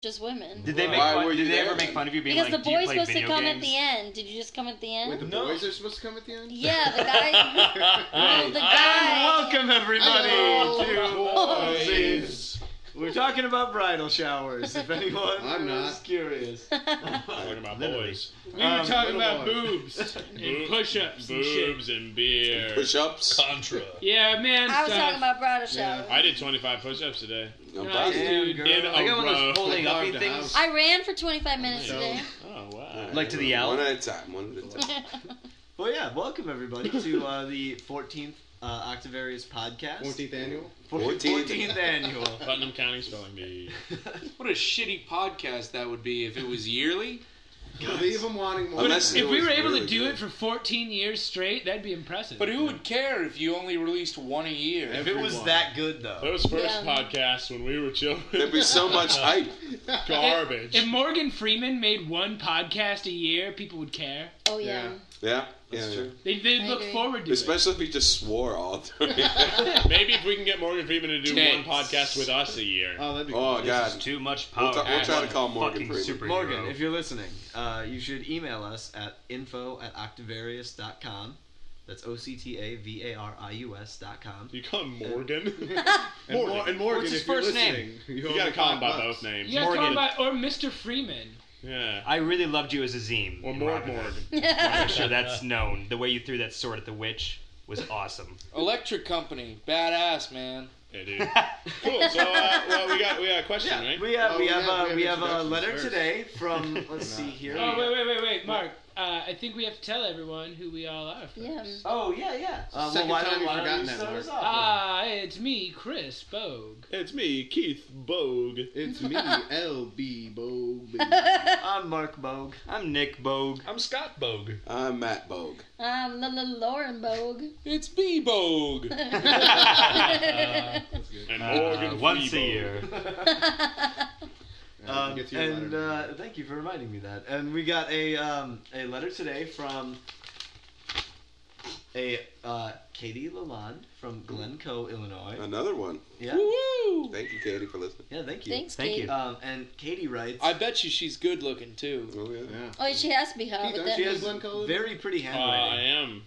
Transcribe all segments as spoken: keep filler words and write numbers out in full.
just women. Did they make Why fun, were you did they there, ever make then? fun of you being Because like, the do you boy's play supposed to video come games? at the end. Did you just come at the end? Wait, the No. boys are supposed to come at the end? Yeah, the guy. no, the guy. Welcome everybody Hello. to Boys. We're talking about bridal showers. If anyone I'm not. is curious. Talking about Literally. boys. We Um, were talking little about boys. boobs and push-ups and shit. Boobs and beer. Push-ups. Contra. Yeah, man. I was stuff. talking about bridal Yeah. showers. I did twenty-five push-ups today. I'm Nice, proud of you. dude. girl. In a I got one of row. those pulling Carved uppy a things. house. I ran for twenty-five minutes So- today. Oh, wow. Like to the L? One at a time. One at a time. Well, yeah, welcome everybody to uh, the fourteenth uh, Octavarius podcast. fourteenth annual? fourteenth. fourteenth annual. Putnam County Spelling Bee. What a shitty podcast that would be if it was yearly. Leave them wanting more. Unless If it we was were able really to do good. it for fourteen years straight, that'd be impressive. But who would care if you only released one a year? If it was Everyone. that good, though. Those first Yeah. podcasts when we were children. There'd be so much hype. Garbage. If Morgan Freeman made one podcast a year, people would care. Oh yeah. Yeah. Yeah. That's yeah. true. They, they'd I look agree. forward to it. Especially if he just swore all through. Maybe if we can get Morgan Freeman to do Tits. one podcast with us a year. Oh, that'd be Oh, cool. God. This is too much We'll, power. t- we'll try to call Fucking Morgan Freeman. superhero. Morgan, if you're listening, uh, you should email us at info at octavarius dot com. That's O C T A V A R I U S dot com. Do you call him Morgan? And, Mor- Morgan. and Morgan, What's his if you're first name? listening, You owe gotta me call him five by bucks. both names. You gotta call him Morgan. by, or Mister Freeman. Yeah. I really loved you as a zine. Or in Morg Robin Morg. Hood. I'm sure that's known. The way you threw that sword at the witch was awesome. Electric Company, badass, man. Yeah, dude. Cool. So, uh, well, we got we got a question, right? We have Oh, we yeah, have we uh, have we have a introductions letter first. today from let's see here. Oh, wait, wait, wait, wait, Mark. Uh, I think we have to tell everyone who we all are first. Yeah. Oh yeah yeah. Uh, well, Second why time don't, you've why don't forgotten you that, start Mark. us off? Ah, it's me, Chris Bogue. It's me, Keith Bogue. It's me, L B Bogue. I'm Mark Bogue. I'm Nick Bogue. I'm Scott Bogue. I'm Matt Bogue. I'm L- L- Lauren Bogue. It's B Bogue. And Uh, Morgan once a Freeman. year. Uh, Um, get to your and letter. uh, thank you for reminding me that. And we got a um, a letter today from a uh, Katie Lalonde from Glencoe, Illinois. Another one. Yeah, Woo! Thank you, Katie, for listening. yeah. Thank you. Thanks, thank Kate. you. Um, and Katie writes. I bet you she's good looking too. Oh, yeah. Yeah. Oh, she has to be hot Keith, with aren't that. she you has in Glencoe? very pretty Uh, I handwriting.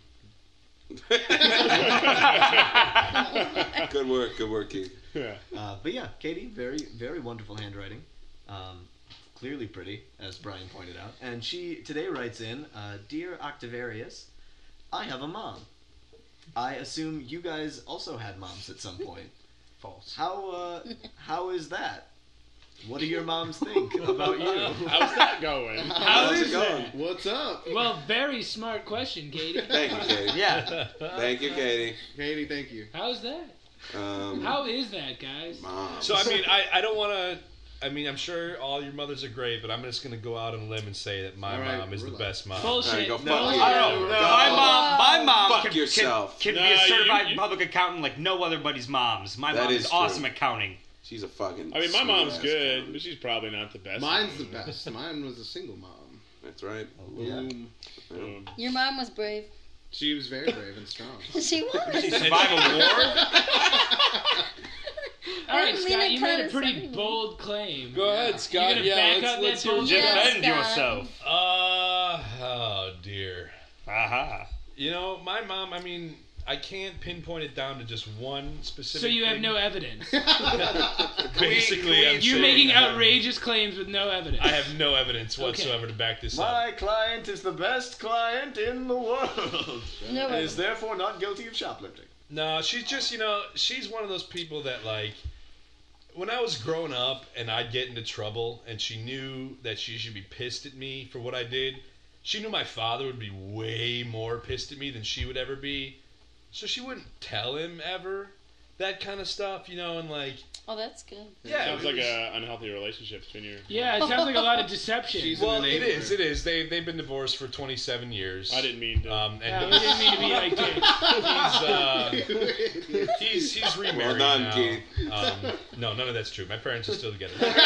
am. Good work. Good work, Keith. Yeah. Uh, but yeah, Katie, very very wonderful handwriting. Um, clearly pretty, as Brian pointed out. And she today writes in, uh, Dear Octavarius, I have a mom. I assume you guys also had moms at some point. False. How uh, how is that? What do your moms think about you? How's that going? How How's is it going? that? What's up? Well, very smart question, Katie. Thank you, Katie. Yeah. Thank you, Katie. Katie, thank you. How's that? Um, How is that, guys? Mom. So I mean, I, I don't want to. I mean, I'm sure all your mothers are great, but I'm just gonna go out on a limb and say that my All right, mom is the relax. best mom. Bullshit. Alright, go no, fuck No, you. I don't. No, my mom, my mom Fuck can, can- yourself. can, Nah, be a certified you- you- public accountant like no other buddy's moms. My That mom is is awesome true. at counting. She's a fucking. I mean, my sweet mom's ass good, cunt. but she's probably not the best. Mine's the best. Mine was a single mom. That's right. Yeah. Boom. Um, Your mom was brave. She was very brave and strong. She was. She survived a war. All right, I didn't mean Scott, it you made a kinda pretty suddenly. bold claim. Go ahead, You Scott. gonna Yeah, back let's, up let's that hear bullshit? what you Yeah. got. Defend Scott. yourself. Uh, oh dear. Aha. You know, my mom. I mean, I can't pinpoint it down to just one specific. So you have thing. no evidence. Basically, I'm You're saying making I have- outrageous claims with no evidence. I have no evidence Okay. whatsoever to back this up. My client is the best client in the world, No and way. is therefore not guilty of shoplifting. No, she's just, you know, she's one of those people that, like, when I was growing up and I'd get into trouble and she knew that she should be pissed at me for what I did, she knew my father would be way more pissed at me than she would ever be. So she wouldn't tell him ever that kind of stuff, you know, and, like, Oh, that's good. yeah. sounds it like was- an unhealthy relationship between your. Yeah, it sounds like a lot of deception. She's- Well, in the it is, neighborhood. it is. They, they've been divorced for twenty-seven years. I didn't mean to. Um, Yeah, and we didn't mean to be like dicks. he's, uh, he's, he's remarried Well done, now. Keith. Um, no, none of that's true. My parents are still together. In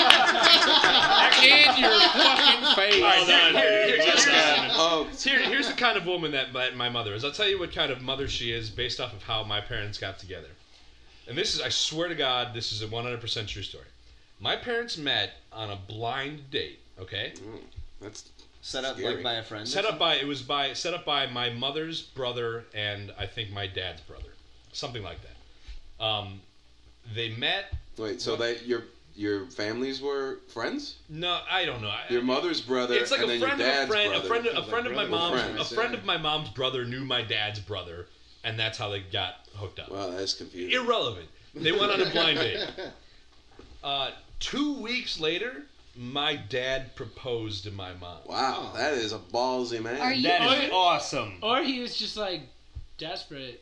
your fucking face. well done, Here- dude. here- Well here's- done. Oh, Here, here's the kind of woman that my, my mother is. I'll tell you what kind of mother she is based off of how my parents got together. And this is, I swear to God, this is a one hundred percent true story. My parents met on a blind date. Okay, Mm, that's Set up Scary. like by a friend. or set up something? by it was by set up by my mother's brother and I think my dad's brother, something like that. Um, they met. wait. So that your your families were friends? No, I don't know. I, Your mother's brother It's like and a then friend your of a dad's friend. brother. A friend. A Sounds friend like of my brothers, mom's. A friends, friend yeah. of my mom's brother knew my dad's brother, and that's how they got hooked up. Wow, that's confusing. Irrelevant. They went on a blind date. Uh, two weeks later, my dad proposed to my mom. Wow, that is a ballsy man. Are you- That is awesome. Or he was just like desperate.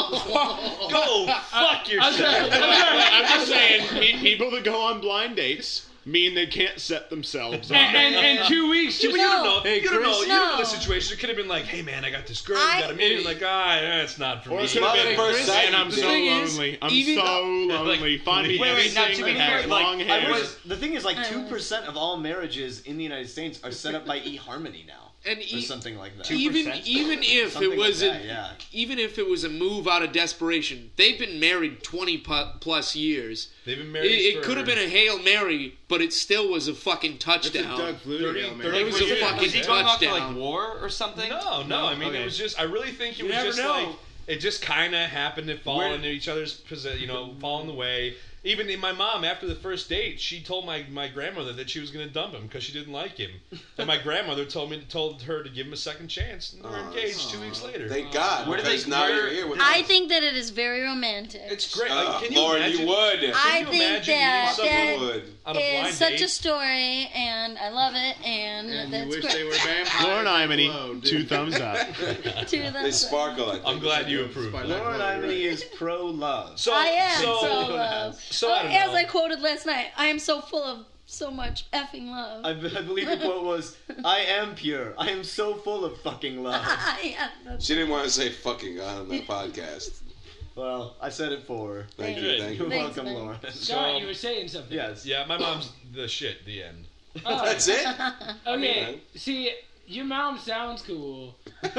Go fuck I'm yourself. sorry. I'm sorry. I'm just saying, pe- people that go on blind dates mean they can't set themselves up. And, and, and two weeks Yeah, just but you don't No. know. Hey, you don't know. Chris. You don't know the No. situation. It could have been like, "Hey, man, I got this girl. I- You got a meeting." Like, ah, yeah, it's not for Or me. it could have Love been at first Chris, sight, and I'm you so did. thing is, lonely. I'm even- so lonely. Find me Wait, wait, now, anything to be that has fair, like, long I hair. was, the thing is, like I two was- percent of all marriages in the United States are set up by eHarmony now, And or e- something like that. even percent? even if Something it was like a, that, yeah. even if it was a move out of desperation, they've been married twenty pu- plus years. They've been It, married. it for- could have been a Hail Mary, but it still was a fucking It's a touchdown. Doug Flutie, thirty- Hail Mary. thirty It was a years. fucking Was he touchdown. going off to like war or something? No, no. I mean, Okay. it was just. I really think it You was never just know. like it just kind of happened to fall Where- into each other's, posi- you know, fall in the way. Even in my mom, after the first date, she told my, my grandmother that she was going to dump him because she didn't like him. And my grandmother told me told her to give him a second chance. And they were Oh, engaged two weeks later. Thank God. Where do because they- now where- you're here with I us. think that it is very romantic. It's great. Uh, Like, can you Lauren, imagine? you would. I Can you think imagine that meeting someone that would. on a blind is such date? a story, and I love it, and, And that's you wish great. they were vampires. Lauren Imony, Glow, dude. two thumbs up. Two of them. They sparkle. I think. I'm glad you approve. Spike Lauren. Lauren Glow, Imony right. is pro love. So, I am so, so love. so Oh, I don't as know. I quoted last night, I am so full of so much effing love. I, I believe the quote was, "I am pure. I am so full of fucking love." yeah, that's- She didn't want to say fucking God on that podcast. Well, I said it for her. Thank Thanks. you. Thank You're you. Thanks, welcome, man. Lauren. Scott, you were saying something. Yes. Yeah, my mom's the shit. The end. Oh, That's it. Okay. mean- See, your mom sounds cool.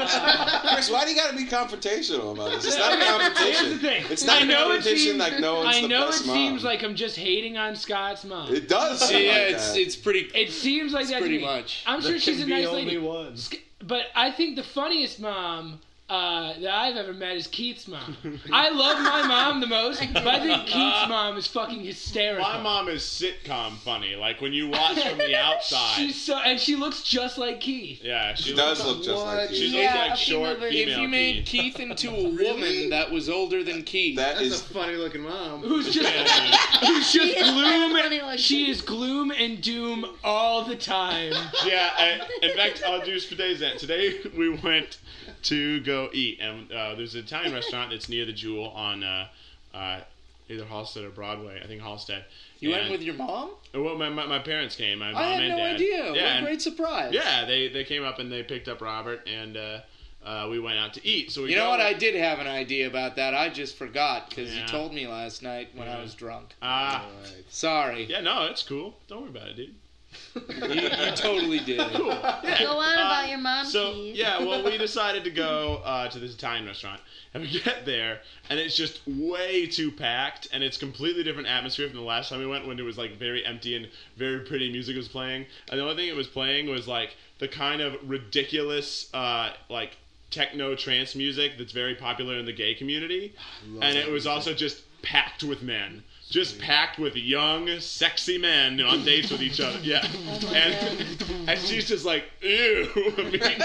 Chris, why do you got to be confrontational about this? It's not a competition. Here's the thing. It's not I a know it competition seems- like no one's I the know it best mom. seems like I'm just hating on Scott's mom. It does seem Yeah, like it's that. it's pretty. It seems like that to pretty me. much. I'm sure There she's can a be nice only lady. one. But I think the funniest mom uh, that I've ever met is Keith's mom. I love my mom the most, but I think Keith's mom is fucking hysterical. My mom is sitcom funny. Like when you watch from the outside. She's so, and she looks just like Keith. yeah, she, She does looks, look just like She you. looks Yeah, like a short female female. If you made Keith. Keith into a woman that was older than Keith, That That's is. a funny looking mom. Who's just Yeah, who's She just is gloom. funny looking. She is gloom and doom all the time. yeah. I, in fact, I'll do for today's event. Today we went to go eat, and uh, there's an Italian restaurant that's near the Jewel on uh, uh, either Halstead or Broadway. I think Halstead. you And- went with your mom. Well, my, my, my parents came. My mom I had and no dad. idea. Yeah, what a and- great surprise. Yeah, they, they came up and they picked up Robert, and uh, uh, we went out to eat. So we You know go- what? I did have an idea about that. I just forgot because Yeah. you told me last night when I Yeah. was drunk. Ah, Sorry. yeah, no, it's cool. Don't worry about it, dude. You, you totally did. Cool. Yeah. Go on Uh, about your mom, So Keith. yeah, well, we decided to go uh, to this Italian restaurant, and we get there, and it's just way too packed, and it's completely different atmosphere from the last time we went, when it was like very empty and very pretty music was playing. And the only thing it was playing was like the kind of ridiculous, uh, like techno trance music that's very popular in the gay community, and it was also just packed with men. Just packed with young, sexy men on dates with each other. Yeah. and, and she's just like, ew. immediately.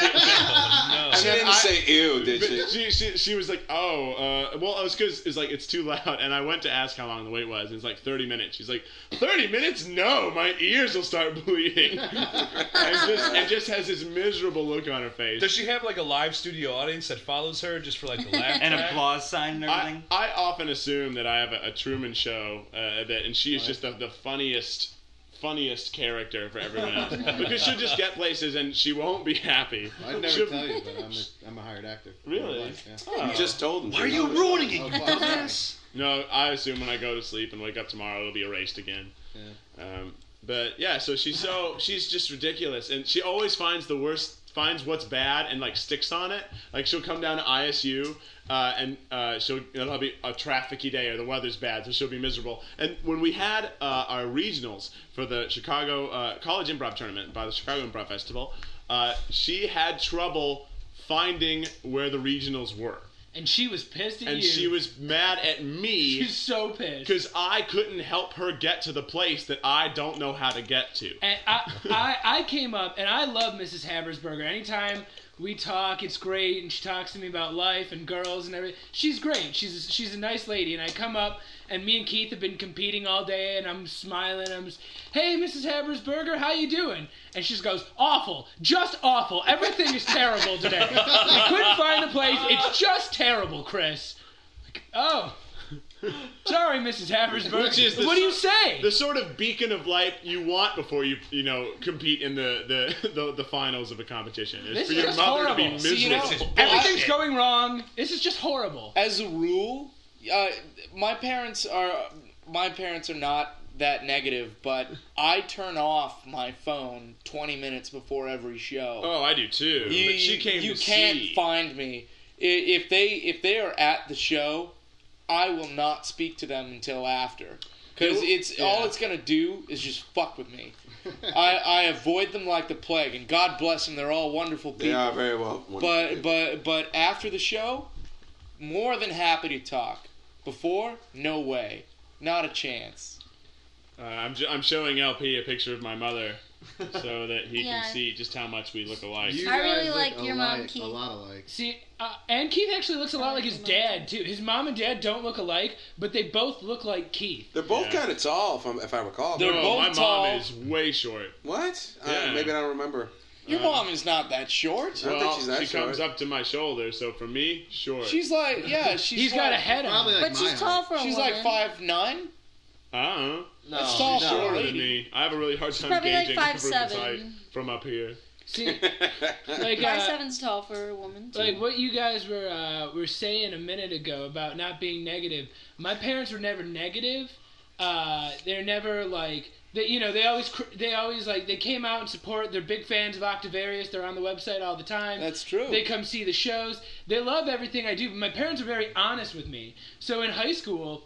Oh, She then didn't I- say ew, did But she? she, she, she was like, oh, uh, well, it was because it's like, it's too loud. And I went to ask how long the wait was, and it's like thirty minutes. She's like, thirty minutes? No, my ears will start bleeding. and, just, and just has this miserable look on her face. Does she have like a live studio audience that follows her just for like the laugh An track? applause sign and I, everything. I often assume that I have a, a Truman Show, uh, that, and she is just the, the funniest, funniest character for everyone else. Because she'll just get places and she won't be happy. I'd never She'll- tell you, but I'm a, I'm a hired actor. Really? Yeah. Oh. You just told him. Why are you ruining it, Oh, you fuck. dumbass? No, I assume when I go to sleep and wake up tomorrow, it'll be erased again. Yeah. Um, but yeah, so she's so she's just ridiculous, and she always finds the worst finds what's bad and like sticks on it. Like she'll come down to I S U uh, and uh, she'll it'll be a trafficy day or the weather's bad, so she'll be miserable. And when we had uh, our regionals for the Chicago uh, College Improv Tournament by the Chicago Improv Festival, uh, she had trouble finding where the regionals were. And she was pissed at and you. she was mad at me. She's so pissed. Because I couldn't help her get to the place that I don't know how to get to. And I, I, I came up, and I love Missus Habersberger. Anytime we talk, it's great, and she talks to me about life and girls and everything. She's great. She's a, she's a nice lady. And I come up, and me and Keith have been competing all day, and I'm smiling. I'm just, hey, Missus Habersberger, how you doing? And she just goes, awful, just awful. Everything is terrible today. I couldn't find the place. It's just terrible, Chris. Like, oh. Sorry, Missus Habersberger. Which is the what do you sor- say? The sort of beacon of light you want before you, you know, compete in the the, the, the finals of a competition. It's This for is your just mother horrible. to be miserable. See, you know, Everything's going wrong. This is just horrible. As a rule, uh, my parents are my parents are not that negative, but I turn off my phone twenty minutes before every show. Oh, I do too. You, but she came you to can't see. find me. I- If they if they are at the show, I will not speak to them until after. Because You- it's yeah. all it's gonna do is just fuck with me. I, I avoid them like the plague, and God bless them. They're all wonderful people. They are very well. But but but after the show, more than happy to talk. Before, no way, not a chance. Uh, I'm, ju- I'm showing L P a picture of my mother so that he Yeah. can see just how much we look alike. You I really guys like look your mom, alike, Keith. A lot alike. See, uh, and Keith actually looks a lot like his dad too. His mom and dad don't look alike, but they both look like Keith. They're both Yeah. kind of tall, if, I'm, if I recall. They're no, both my tall. mom is way short. What? Yeah. Uh, maybe I don't remember. Your Uh, mom is not that short. I don't Well, think she's that she short. comes up to my shoulder, so for me, short. She's like, yeah, she's He's like, got a head on. Probably him. like But my she's tall height. for a She's woman. like five nine. I don't know. No, That's tall no. for a Shorter than lady. me. I have a really hard time probably like gauging a five person's seven. height from up here. See, like Five uh, seven's tall for a woman. Too. like what you guys were uh, were saying a minute ago about not being negative. My parents were never negative. Uh, they're never like they, you know, they always cr- they always like they came out and support. They're big fans of Octavarius. They're on the website all the time. That's true. They come see the shows. They love everything I do. But my parents are very honest with me. So in high school,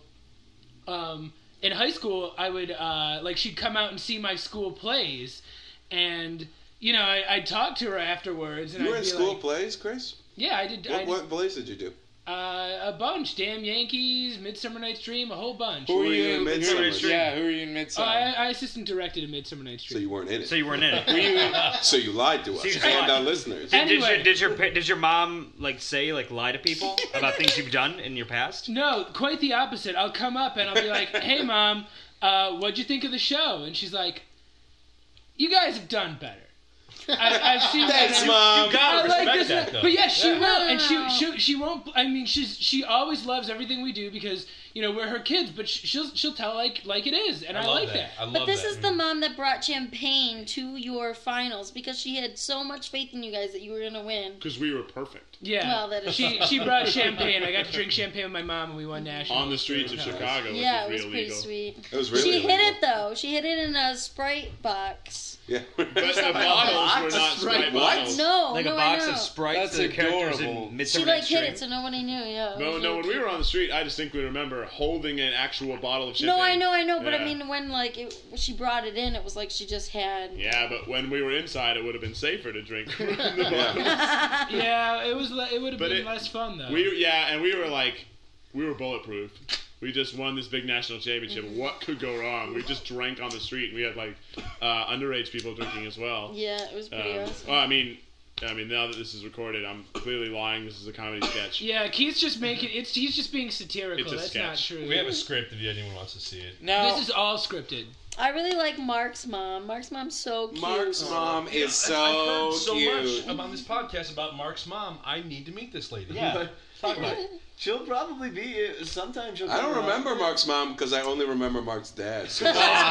um, in high school, I would uh, like she'd come out and see my school plays, and you know I, I'd talk to her afterwards. And You were I'd in be school like, plays, Chris? yeah, I did. I What, did what plays did you do? uh, a bunch. Damn Yankees, Midsummer Night's Dream, a whole bunch. Who Who are you you in who- Midsummer? Yeah, who are you in Oh, Midsummer? I, I assistant directed a Midsummer Night's So Dream. you weren't in it. So you weren't in it. Were you? So you lied to us So you and lied. our listeners. Did, did, Anyway. your, did your pa- did your mom like say like lie to people about things you've done in your past? No, quite the opposite. I'll come up and I'll be like, "Hey, Mom, uh, what'd you think of the show?" And she's like, "You guys have done better." I, I've seen Thanks, better. Mom. You gotta I like respect this, that, though. but yeah, she Yeah. will, and she No. she she won't. I mean, she's she always loves everything we do because you know we're her kids. But sh- she'll she'll tell like like it is, and I, I love like that. that. I love But this that. is the mom that brought champagne to your finals because she had so much faith in you guys that you were gonna win. Because we were perfect. Yeah, Well, that is she true. she brought champagne. I got to drink champagne with my mom, and we won national On the streets of Chicago, Yeah, it which was is pretty real legal. sweet. It was really she hid illegal. it though. She hid it in a Sprite box. Yeah. But the bottles were not Sprite Sprite what? bottles. No, Like no, a box I know. of Sprites That's to the characters adorable. in She Midsummer like Night's hid Dream. it so nobody knew. Yeah. it No, was no. really When we cute. were on the street, I distinctly remember holding an actual bottle of champagne. No, I know, I know, but I Yeah. mean, when like it, she brought it in, it was like she just had. Yeah, but when we were inside, it would have been safer to drink from the Yeah. bottle. Yeah, it was. le- It would have But been it- less fun though. We yeah, and we were like, we were bulletproof. We just won this big national championship. What could go wrong? We just drank on the street, and we had like uh, underage people drinking as well. Yeah, it was pretty Um, awesome. well, I mean, I mean, now that this is recorded, I'm clearly lying. This is a comedy sketch. Yeah, Keith's just making it's. He's just being satirical. It's a That's sketch. not true. We have a script if anyone wants to see it. Now, This is all scripted. I really like Mark's mom. Mark's mom's so cute. Mark's mom is I've so heard so cute. much about this podcast about Mark's mom. I need to meet this lady. Yeah. Talk about it. She'll probably be. Sometimes she'll. I don't come around. remember Mark's mom because I only remember Mark's dad. So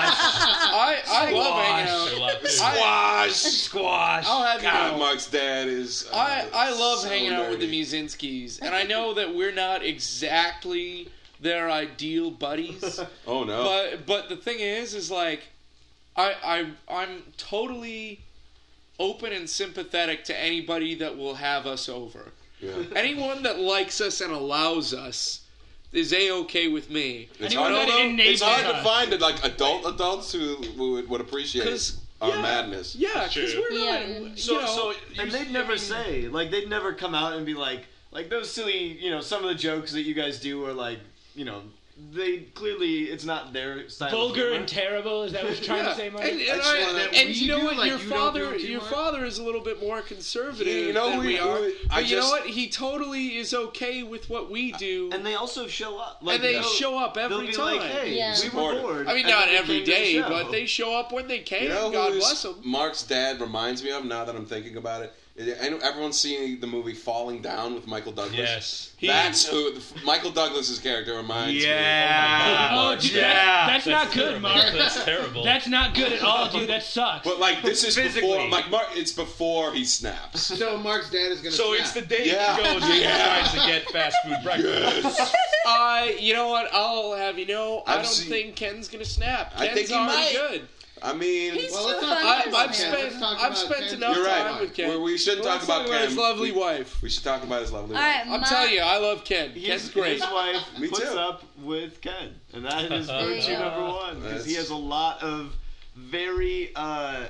I I love hanging There's a out. lot to- Squash. Squash. I'll have you God, know, Mark's dad is. Uh, I I love so hanging out with the nerdy. Musinskis, and I know that we're not exactly their ideal buddies. Oh no. But but the thing is, is like, I I I'm totally open and sympathetic to anybody that will have us over. Yeah. Anyone that likes us and allows us is A-okay with me. It's Anyone hard, that although, enables it's hard to us. find like adult adults who would, would appreciate 'Cause, our yeah, madness. Yeah, because true. we're not, Yeah. you So, know, so you- and they'd you never mean- say like they'd never come out and be like like those silly you know some of the jokes that you guys do are like you know they clearly it's not their style. of Vulgar humor. and terrible. Is that what you're trying yeah. to say, Mark? And, and, I just I- wanna- and that you know we what? do, like, Your you don't father, do it too your much. father is a little bit more conservative Yeah, you know, than we- we are. we- I but you know just- what? He totally is okay with what we do. And they also show up. Like, And they they'll- show up every they'll be time. Like, hey, Yeah. we Support were it. bored. I mean, and not then we every came to the day, show. but they show up when they can. You know God who's bless them. Mark's dad reminds me of now that I'm thinking about it? I know everyone's seen the movie Falling Down with Michael Douglas. Yes. He- That's who the, Michael Douglas's character reminds me. Yeah. Oh, dude, Yeah. that, that's not good, terrible. Mark. That's terrible. That's not good at all, dude. That sucks. But like this is Physically. before, like Mark, it's before he snaps. So Mark's dad is gonna. so snap. it's the day Yeah. he goes and Yeah. tries to get fast food breakfast. I, you know what? I'll have you know. I I've don't seen- think Ken's gonna snap. I Ken's think he already might. good. I mean, He's Well, too let's not fun talk for about I've him. Ken. spent Let's talk I've about spent Ken's enough you're right. time with Ken. We, we shouldn't Let's talk about talk Ken. his lovely we, wife. we should talk about his lovely All wife. right, I'm my, telling you, I love Ken. His, Ken's great. his wife Me puts too. up with Ken, and that is There you virtue go. number one because he That's- has a lot of very uh,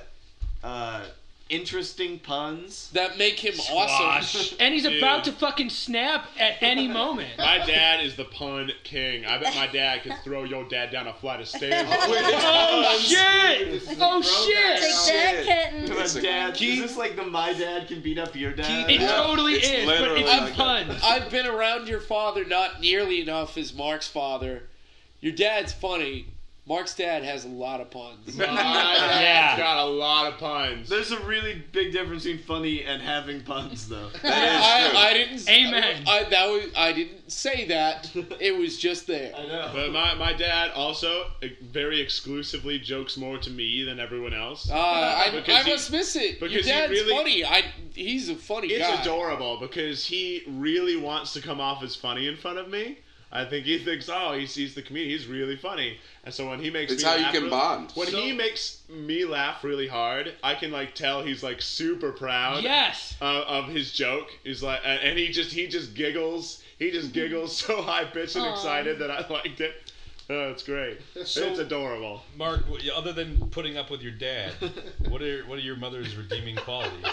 uh, interesting puns. That make him awesome. And he's Dude. about to fucking snap at any moment. My dad is the pun king. I bet my dad could throw your dad down a flight of stairs. Oh shit! Oh Take shit! that, kitten. To It's a a- dad, Keith- is this like the my dad can beat up your dad? It Yeah. totally It's is, but literally it's like in that. puns. I've been around your father not nearly enough as Mark's father. Your dad's funny. Mark's dad has a lot of puns. My dad's got a lot of puns. There's a really big difference between funny and having puns, though. That is true. I, I didn't. Amen. I, that was. I didn't say that. It was just there. I know. But my, my dad also uh, very exclusively jokes more to me than everyone else. Uh, I, Because I he- must miss it. Your because he dad's really- funny. I. He's a funny It's guy. adorable because he really wants to come off as funny in front of me. I think he thinks, oh, he sees the comedian. He's really funny. And so when he makes It's me how you laugh can really- bond. When So- he makes me laugh really hard, I can like tell he's like super proud Yes. of, of his joke. He's like, and and he just he just giggles. He just giggles so high pitched and Aw. excited that I liked it. Oh, it's great. So- it's adorable. Mark, w- other than putting up with your dad, what are what are your mother's redeeming qualities?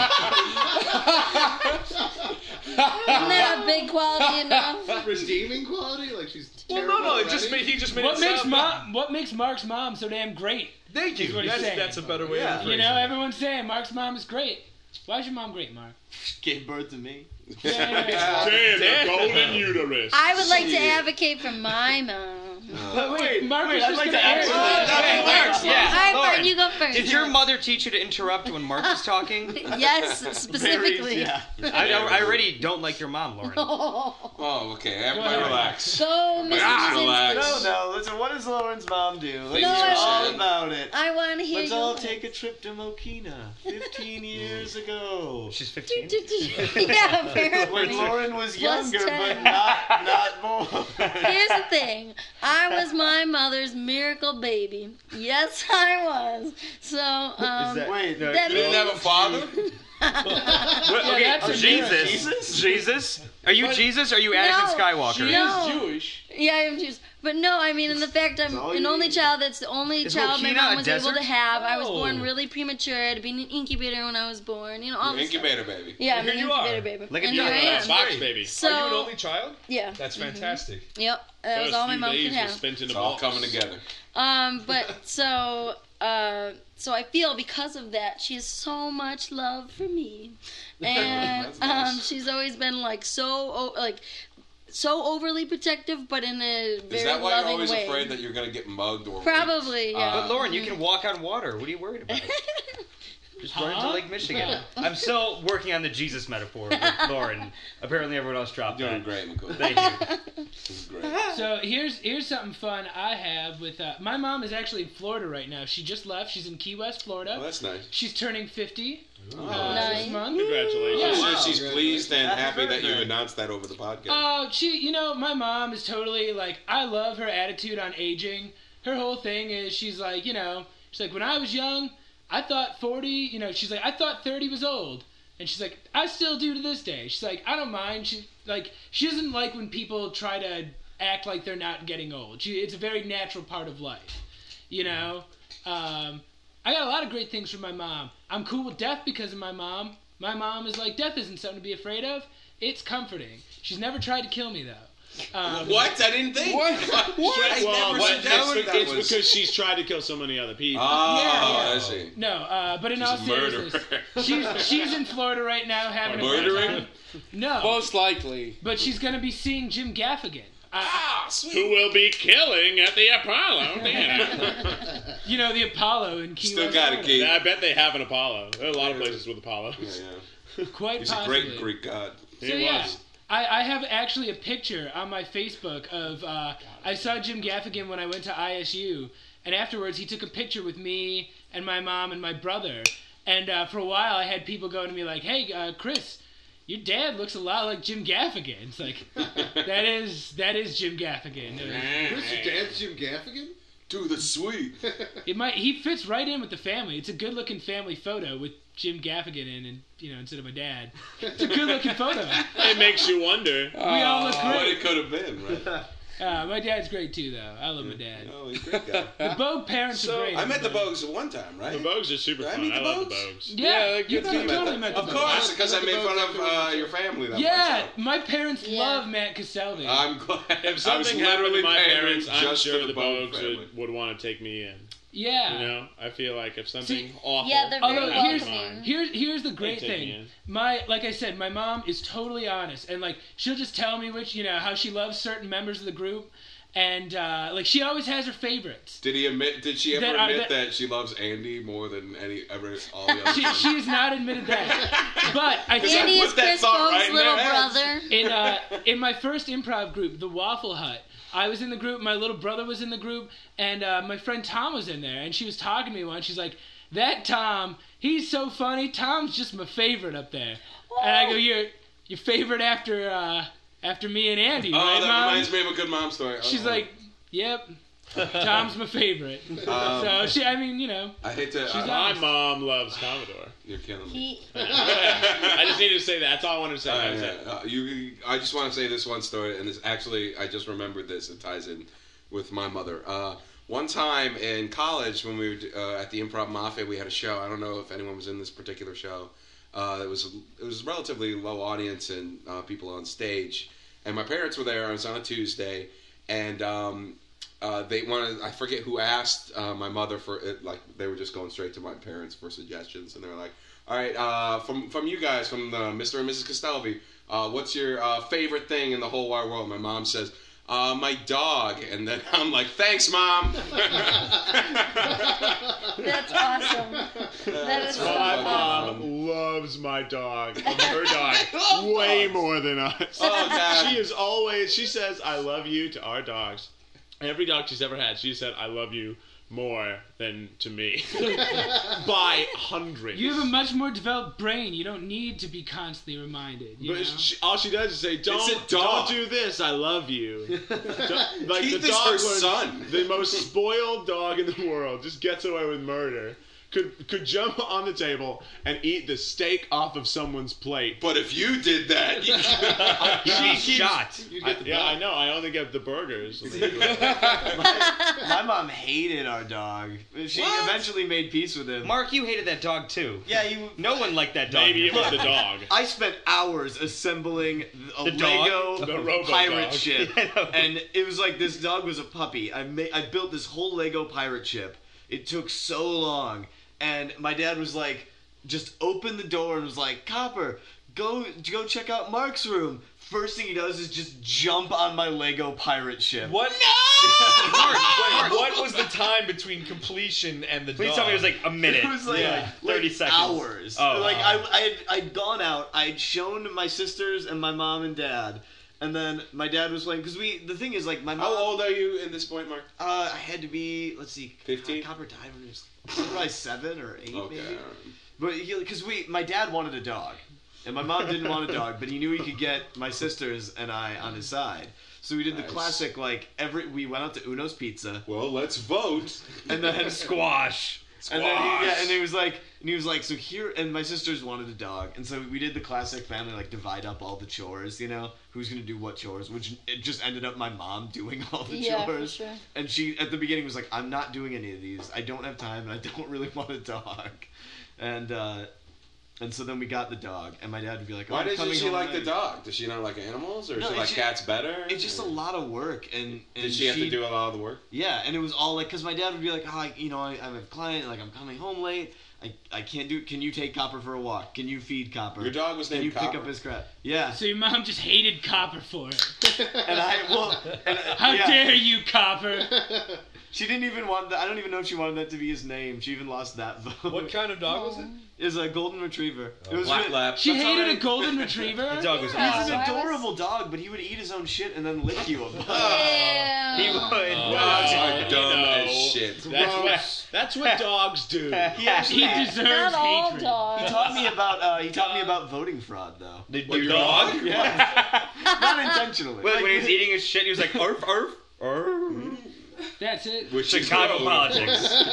Isn't that a big quality enough? redeeming quality. Like she's. Well, terrible no, no, it just already? made he just made What it makes sound mom? What makes Mark's mom so damn great? Thank is you. what he's That's, saying. that's a better way Yeah. of You phrasing know, it. everyone's saying Mark's mom is great. Why is your mom great, Mark? Gave birth to me. Yeah. Damn, Damn. the golden uterus. I would like to Yeah. advocate for my mom. But wait, Mark wait, was I'd just like gonna to ask answer you that. that. Okay, Mark, yeah. All right, Lauren, Mark, you go first. Did your mother teach you to interrupt when Mark is talking? Yes, Very- specifically. yeah. I, I already don't like your mom, Lauren. Oh. Oh, okay. Everybody ahead. relax. Go, Missus Ah, Krasinski. relax. No, no. Listen, what does Lauren's mom do? Let's No, hear I all won't. about it. I want to hear Let's you. all take a trip to Mokina. Fifteen years ago. She's fifteen. Yeah, apparently. When Lauren was Plus younger, ten. but not not more. Here's the thing. I was my mother's miracle baby. Yes, I was. So, um... Wait, no, that You didn't have a father? Well, okay, that's a Jesus. Jesus? Jesus? Are you But- Jesus? Or are you Anakin No, Skywalker? She No. is Jewish. Yeah, I'm Jewish. But no, I mean, in the fact I'm all an you only need. child that's the only Is child my Mokina mom a was able desert? to have. I was No. born really premature. I had to be in an incubator when I was born. You know, all You're this incubator baby. stuff. Yeah, I'm Here an you incubator are. baby. Look at and you. here I That's am. box baby. So, Are you an only child? yeah. That's mhm. fantastic. Yep, that was First all my few mom days could were have. spent in a It's all box. coming together. Um, but so, uh, so I feel because of that, she has so much love for me, and That's nice. um, she's always been like so, o- like, so overly protective, but in a very Is that why you're loving always way. afraid that you're going to get mugged or Probably, yeah. But Lauren, you can walk on water. What are you worried about? Just run to Huh? Lake Michigan. I'm still working on the Jesus metaphor with Lauren. Apparently everyone else dropped You're doing that. great, McCoy. Thank you. This is great. So here's here's something fun I have with uh, my mom is actually in Florida right now. She just left. She's in Key West, Florida. Oh, that's nice. She's turning fifty uh, Nice. this month. Congratulations. I'm Yeah. sure she's pleased and Happy happy that birthday. you announced that over the podcast. Uh, she, you know, my mom is totally like, I love her attitude on aging. Her whole thing is she's like, you know, she's like, when I was young, I thought forty, you know, she's like, I thought thirty was old. And she's like, I still do to this day. She's like, I don't mind. She like she doesn't like when people try to act like they're not getting old. She, it's a very natural part of life, you know. Um, I got a lot of great things from my mom. I'm cool with death because of my mom. My mom is like, death isn't something to be afraid of. It's comforting. She's never tried to kill me, though. Um, What? I didn't think. What? What? I Well, never what- suggested it's, that it's was. because she's tried to kill so many other people. Oh, Yeah, yeah. I see. No, uh, but in She's all a murderer. seriousness, she's she's in Florida right now having a great Murdering? time. No, Most likely. but she's gonna be seeing Jim Gaffigan. I, Ah, Who sweet. will be killing at the Apollo Theater. you know the Apollo in Key Still West, got a Florida. key. I bet they have an Apollo. There are a lot of places with Apollos. Yeah, yeah. Quite He's a possibly. great Greek god. So He yeah, was. I, I have actually a picture on my Facebook of uh, I saw Jim Gaffigan when I went to I S U, and afterwards he took a picture with me and my mom and my brother, and uh, for a while I had people going to me like, "Hey, uh, Chris, your dad looks a lot like Jim Gaffigan." It's like that is that is Jim Gaffigan. Who's your dad's Jim Gaffigan? Dude, that's sweet. It might he fits right in with the family. It's a good looking family photo with Jim Gaffigan in, and you know instead of my dad. It's a good looking photo. It makes you wonder. We all look What great. it could have been, right? Uh, my dad's great too, though. I love my dad. Oh, he's a great guy. The Bogue parents are great. I met the everybody. Bogues one time, right? The Bogues are super Did I fun. meet I, the love the Bogues? Bogues. Yeah, Yeah, you You totally totally met the Of Bogues. course, because I made fun of uh, your family that Yeah, one time. my parents Yeah. love Matt Caselli. I'm glad. If I was something happened literally to my pandering parents, I'm just sure to the Bogue Bogues family. would, would want to take me in. yeah. You know, I feel like if something See, awful. yeah, they're very Although here's welcoming. here's here's the great take me thing. in. My like I said, my mom is totally honest, and like she'll just tell me which you know how she loves certain members of the group, and uh, like she always has her favorites. Did he admit? Did she ever That are- admit that- that she loves Andy more than any ever all the other? She she has not admitted that, but I think Andy put is that Chris thought Bogue's right in little their heads. brother. in uh, in my first improv group, the Waffle Hut, I was in the group. My little brother was in the group, and uh, my friend Tom was in there. And she was talking to me once. She's like, "That Tom, he's so funny. Tom's just my favorite up there." And I go, "You're your favorite after uh, after me and Andy, Oh, right, that Mom?" reminds me of a good mom story. She's Oh. like, "Yep, Tom's my favorite." Um, so she, I mean, you know, I hate to. She's uh, My mom loves Commodore. You're killing me. He, I just needed to say that. That's all I wanted to say. Uh, That was yeah, it. uh, you, I just want to say this one story, and this actually, I just remembered this. It ties in with my mother. Uh, one time in college, when we were uh, at the Improv Mafia, we had a show. I don't know if anyone was in this particular show. Uh, it was it was relatively low audience and uh, people on stage, and my parents were there. It was on a Tuesday, and um, uh, they wanted. I forget who asked uh, my mother for it. Like they were just going straight to my parents for suggestions, and they were like, "All right, uh, from from you guys, from the Mister and Missus Castelvi, uh, what's your uh, favorite thing in the whole wide world?" My mom says, uh, "My dog," and then I'm like, "Thanks, Mom." that's awesome. That is so My awesome. mom loves my dog. Her dog way more than us. Oh, God. She is always. She says, "I love you" to our dogs. Every dog she's ever had, she said, "I love you" more than to me by hundreds. you have a much more developed brain. You don't need to be constantly reminded. You But know? she, all she does is say, "Don't, It's a dog. don't do this. I love you." Don't- like Keith the is dog her was son. the most spoiled dog in the world. Just gets away with murder. Could could jump on the table and eat the steak off of someone's plate. But if you did that, you He shot. You I, get the yeah, dog. I know. I only get the burgers. My mom hated our dog. She What? eventually made peace with him. Mark, you hated that dog too. Yeah, you. No one liked that dog. Maybe it was the dog. I spent hours assembling a The dog? Lego The robo pirate dog. ship, I know. and it was like this dog was a puppy. I made, I built this whole Lego pirate ship. It took so long, and my dad was like, just opened the door and was like, "Copper, go go check out Mark's room." First thing he does is just jump on my Lego pirate ship. What? Mark, Wait, Mark, what was the time between completion and the Please dog? tell me it was like a minute. It was like, yeah. like thirty seconds. hours. Oh, like wow. I, I had, I'd gone out. I'd shown my sisters and my mom and dad, and then my dad was playing. Because we, the thing is, like my mom. How old are you in this point, Mark? Uh, I had to be. Let's see. fifteen? Copper died when he was probably seven or eight, Okay. maybe. But because we, my dad wanted a dog, and my mom didn't want a dog, but he knew he could get my sisters and I on his side. So we did the Nice. classic, like every. We went out to Uno's Pizza, Well, let's vote. and then Squash. And then he, yeah, and he was like, and he was like, so here, and my sisters wanted a dog, and so we did the classic family like divide up all the chores, you know, who's gonna do what chores, which it just ended up my mom doing all the Yeah, for chores, sure. and she at the beginning was like, I'm not doing any of these, I don't have time, and I don't really want a dog, and uh, and so then we got the dog, and my dad would be like, oh, Why I'm doesn't coming she home like the late. dog? Does she not like animals, or No, does she it's like ju- cats better? It's just a lot of work, and, and Did she have to do a lot of the work? Yeah, and it was all like, because my dad would be like, oh, I, you know, I, I have a client, like, I'm coming home late. I, I can't do. Can you take Copper for a walk? Can you feed Copper? Your dog was Can named you Copper? pick up his crap? Yeah. So your mom just hated Copper for it. And I well, and, uh, How yeah. dare you, Copper? She didn't even want that. I don't even know if she wanted that to be his name. She even lost that vote. What kind of dog was it? It was a golden retriever. It was Black really- lab. She That's hated alright. a golden retriever? The dog was He's awesome. an Why was- adorable dog, but he would eat his own shit and then lick you. About. He Ew. would. Dogs are you dumb know. as shit. That's what, that's what dogs do. He actually He deserves Not all hatred. dogs. he taught me about uh, he taught me about voting fraud though. The, What, your your dog? Yeah, not intentionally. When, Like, when he was eating his shit, he was like, arf, arf, arf. That's it. Which is Chicago road. politics.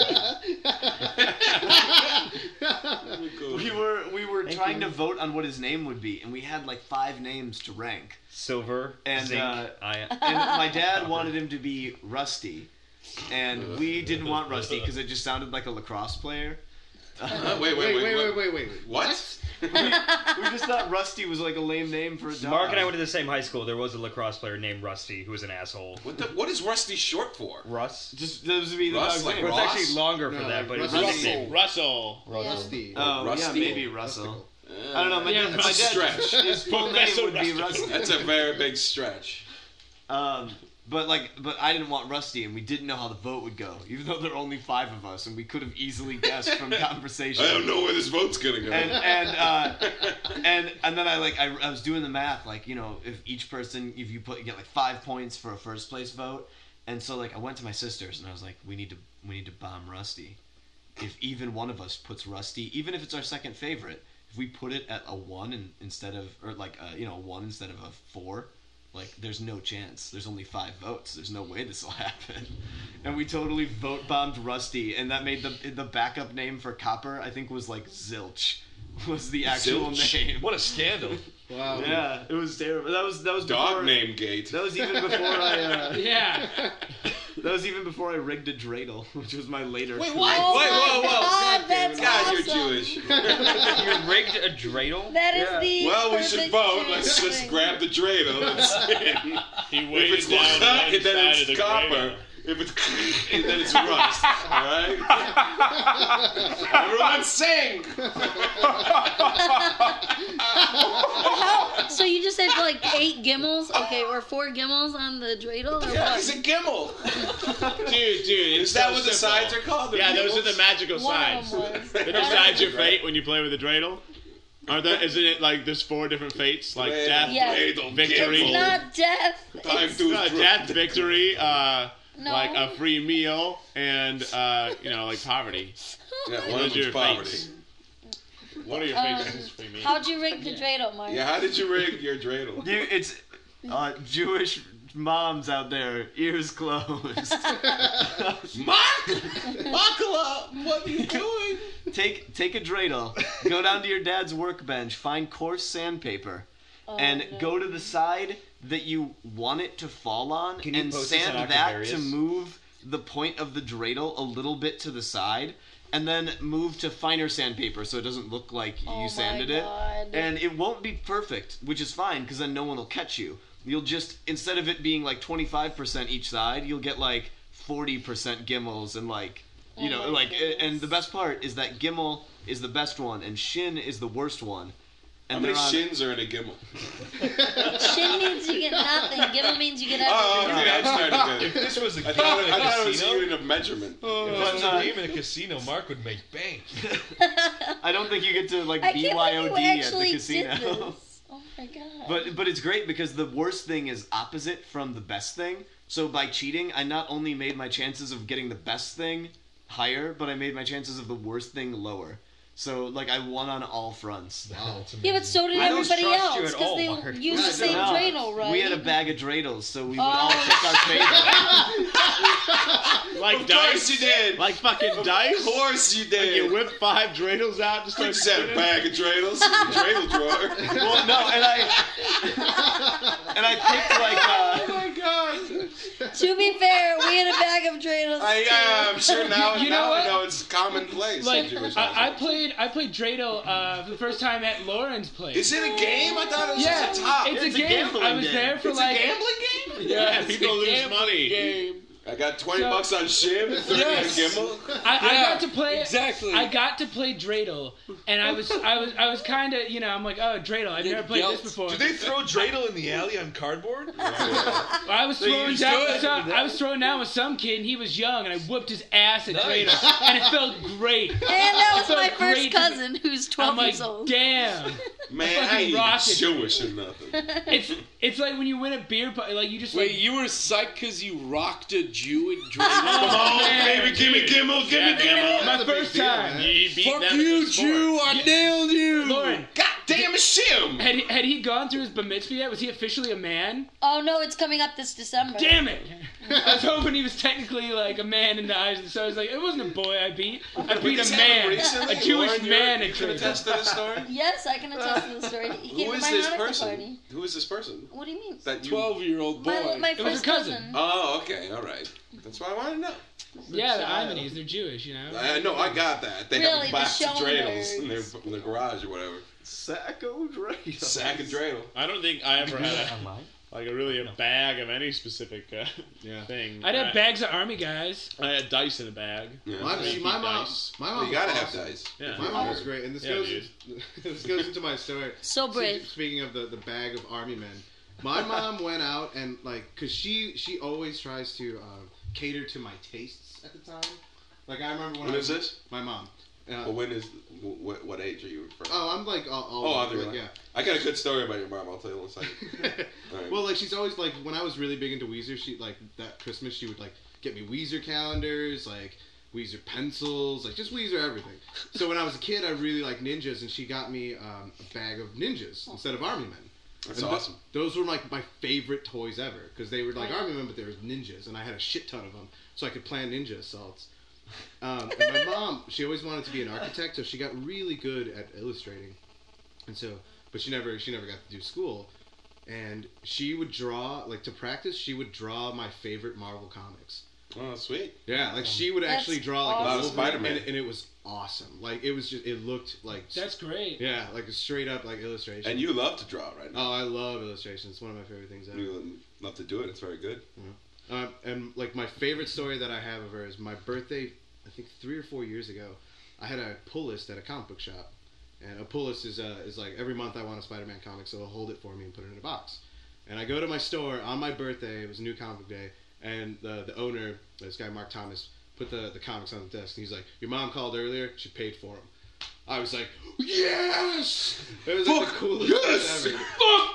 we were we were trying to vote on what his name would be, and we had like five names to rank. Silver, And, zinc, uh, iron. And my dad wanted him to be Rusty, and we didn't want Rusty because it just sounded like a lacrosse player. Uh, wait, Wait, wait, wait, wait, wait, wait, wait. What? we, we just thought Rusty was like a lame name for a dog. Mark and I went to the same high school. There was a lacrosse player named Rusty who was an asshole. What the? What is Rusty short for? Russ? Just those would be the Russ, dog's like name. Well, it's Ross? actually longer for No, that, but it's Russell. a nickname. Russell. Rusty. Oh, Rusty? yeah, maybe Russell. Uh, I don't know. My Yeah, dad, that's my a dad stretch. His full name Professor would be Rusty. Rusty. That's a very big stretch. Um, but like, but I didn't want Rusty, and we didn't know how the vote would go, even though there are only five of us, and we could have easily guessed from conversation. I don't know where this vote's gonna go. And and uh, and and then I like I, I was doing the math, like, you know, if each person, if you put you get like five points for a first place vote, and so like I went to my sisters and I was like, we need to we need to bomb Rusty. If even one of us puts Rusty, even if it's our second favorite, if we put it at a one and, instead of or like a, you know, one instead of a four. Like, there's no chance. There's only five votes. There's no way this will happen. And we totally vote bombed Rusty, and that made the the backup name for Copper, I think, was like Zilch. Was the actual Zilch? name. What a scandal. Wow. Yeah, it was terrible. That was that was Dog before, name gate. That was even before I. Uh, Yeah. that was even before I rigged a dreidel, which was my later. Wait, career. what? Oh Wait, my whoa, whoa. God, that's God, awesome. you're Jewish. You rigged a dreidel? That is Yeah. the Well, we should perfect vote. Jewish Let's just thing. grab the dreidel and spin. He If weighted it's down one, one then side of it's the copper. crater. If it's then it's rust. All right. Everyone sing. How, so you just have like eight gimmels, okay, or four gimmels on the dreidel, or Yeah, what? it's a gimmel. Dude, dude, it's Is that so what the simple. sides are called? Yeah, those are gimmels? the magical One sides. of them was. That decides your fate when you play with a dreidel. Aren't there? Isn't it like there's four different fates, like Dreidel, death, Yeah. dreidel, victory, It's not death. Time It's, to uh, death, victory, uh, no. like a free meal, and uh, you know, like poverty. Yeah, one Those of are your them's poverty. fates. What are your Um, fates? Is free meal. How'd you rig the dreidel, Mark? Yeah, how did you rig your dreidel? You, it's uh, Jewish moms out there, ears closed. Mark, Makala, what are you doing? Take take a dreidel, go down to your dad's workbench, find coarse sandpaper, Oh, and no. go to the side that you want it to fall on, Can you and post this sand on that Octavarius? to move the point of the dreidel a little bit to the side, and then move to finer sandpaper so it doesn't look like Oh you sanded my it. God. And it won't be perfect, which is fine because then no one will catch you. You'll just, instead of it being like twenty-five percent each side, you'll get like forty percent gimmels and like, you Oh know, my like, goodness. and the best part is that gimmel is the best one and shin is the worst one. How And many they're on- shins are in a gimmel? Shin means you get nothing. Gimmel means you get Oh, everything. okay, I started If to. this was a I game thought, in I a thought it was a casino, unit of measurement. if this was uh, a game in a casino, Mark would make bank. I don't think you get to like I can't B Y O believe D you at the actually casino. did this. Oh my god. But but it's great because the worst thing is opposite from the best thing. So by cheating, I not only made my chances of getting the best thing higher, but I made my chances of the worst thing lower. So like I won on all fronts. Wow. Yeah, but so did I don't everybody trust you else at because all, they Mark. use the Yeah, same no. dreidel, right? We had a bag of dreidels, so we would Oh. all pick our favorite. Like Of dice? course you did. Like fucking dice? Of course you Like did. you whip five dreidels out to You start just had a spinning? bag of dreidels in the dreidel drawer. Well, no, and I and I picked like uh, Oh my god. To be fair, we had a bag of dreidels. I, yeah, I'm sure now, You now know I what? know it's commonplace. in Like Jewish I, I households. played, I played dreidel uh, for the first time at Lauren's place. Is it a game? I thought it was Yeah, just a top. it's, It's a a game. gambling I was game. there for It's like a gambling game? Yeah, it's people a lose gambling money. Game. I got twenty So- bucks on Shim, thirty Yes. on Gimbal. I, I Yeah, got to play exactly. I got to play dreidel, and I was I was I was kind of you know I'm like oh dreidel I've You never played yelped. this before. Do they throw dreidel in the alley on cardboard? I was They throwing used down to with it. some, I was throwing down with some kid and he was young and I whooped his ass at Nice. dreidel and it felt great. And that was It felt my first great to be- cousin, who's twelve I'm like years old. damn. Man, fucking I ain't even rocket. Jewish or nothing. It's it's like when you win a beer party like you just Wait, like you were psyched because you rocked a Jew in Come dreidel? on, Baby, give me Gimbal, give me Gimbal. my That's a big first deal, time. man. You beat Fuck them you, in the sport. Jew! I nailed you. Lauren, God damn it, Shim. had he, had he gone through his bar mitzvah yet? Was he officially a man? Oh no, it's coming up this December. Damn it! I was hoping he was technically like a man in the eyes, so I was like, it wasn't a boy I beat. I beat This a happened man, recently? a Jewish Lauren, you're- man You at can dreidel. attest to this story? Yes, I can attest to the story. He came Who to is my this Hanukkah person? party. Who is this person? What do you mean? That you... twelve-year-old boy. My, my was a first cousin. cousin. Oh, okay, all right. That's what I want to know. Yeah, the Imanis, they're Jewish, you know. I know, I got that. They Really, have the box of dreidels in their, Schoenbergs. in their garage or whatever. sack of dreidels. Sack of dreidel. I don't think I ever had a, Online? like a really a bag of any specific uh, Yeah. thing. I'd I, have bags of army guys. I had dice in a bag. Yeah. My, see, my mom, Dice. my Well, mom you gotta was have awesome. dice. Yeah. My mom was great, and this Yeah, goes dude. this goes into my story. So brave. Speaking of the, the bag of army men, my mom went out and like, cause she she always tries to uh, cater to my tastes at the time. Like I remember when When I is was, this? My mom. Uh, Well, when is what, what age are you referring? oh, I'm like all, all Oh, over, other like, one. yeah. I got a good story about your mom. I'll tell you in a second. All right. Well, like she's always like when I was really big into Weezer, she like that Christmas she would like get me Weezer calendars, like Weezer pencils, like just Weezer everything. So when I was a kid, I really liked ninjas, and she got me um, a bag of ninjas instead of army men. That's And th- awesome. those were like my favorite toys ever because they were like army men, but they were ninjas, and I had a shit ton of them, so I could plan ninja assaults. Um, and my mom, she always wanted to be an architect, so she got really good at illustrating, and so, but she never, she never got to do school. And she would draw, like to practice, she would draw my favorite Marvel comics. Oh, sweet. Yeah, like she would That's actually draw like awesome. a A lot of Wolverine, Spider-Man. and, and it was awesome. Like it was just, it looked like, That's great. yeah, like a straight up like illustration. And you love to draw, right? Oh, I love illustrations. It's one of my favorite things ever. You love to do it. It's very good. Um, and like my favorite story that I have of her is my birthday. I think three or four years ago, I had a pull list at a comic book shop, and a pull list is uh, is like every month I want a Spider-Man comic, so they'll hold it for me and put it in a box. And I go to my store on my birthday. It was a new comic book day, and the the owner, this guy Mark Thomas, put the the comics on the desk, and he's like, "Your mom called earlier. She paid for them." I was like, "Yes!" It was like the coolest yes! thing ever. Fuck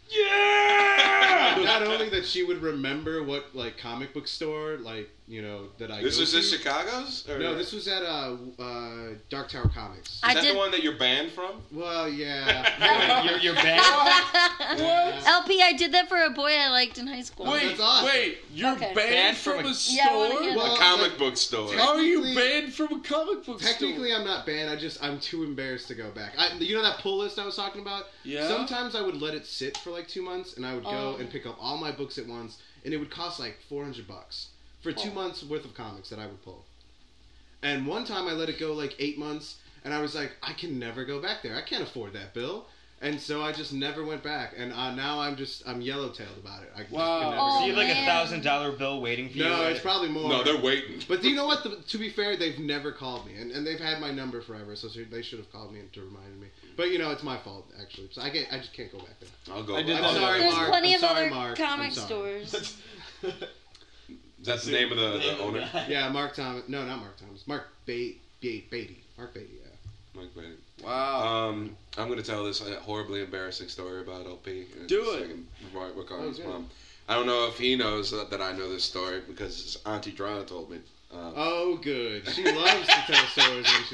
yeah! Not only that she would remember what like comic book store like you know that I This go was to. this Chicago's? Or? No, this was at uh, uh, Dark Tower Comics. Is I that did. the one that you're banned from? Well, yeah. You're, you're bad. What? L P, I did that for a boy I liked in high school. Wait, That's awesome. wait, you're Okay. banned, Banned from, from a, a- store? Yeah, I wanna hear Well, A comic like, book store. How are you Technically- banned from a comic book Technically, store? I'm not banned. I just I'm too embarrassed to go back. I, you know that pull list I was talking about? Yeah. Sometimes I would let it sit for like two months, and I would go Oh. and pick up all my books at once, and it would cost like four hundred bucks for two months worth of comics that I would pull. And one time I let it go like eight months, and I was like, I can never go back there. I can't afford that bill. And so I just never went back, and uh, now I'm just I'm yellow-tailed about it. I just Wow. can never Oh, go Do you have like a man. thousand dollar bill waiting for you? No, at- it's probably more. No, they're waiting. But do you know what? The, to be fair, they've never called me, and, and they've had my number forever, so they should have called me to remind me. But you know, it's my fault actually. So I get, I just can't go back there. I'll go. I did I'll that. go. sorry, There's Mark. plenty I'm of sorry, other Mark. comic I'm sorry. stores. That's the name of the, the owner. Yeah, Mark Thomas. No, not Mark Thomas. Mark ba- ba- Beatty. Mark Beatty. Yeah. Mike Bennett. Wow. Um, I'm going to tell this uh, horribly embarrassing story about L P. in Do a it. second, before I regard his Oh, good. mom. I don't know if he knows uh, that I know this story because his Auntie Drana told me. Um, Oh, good. She loves to tell stories when she's.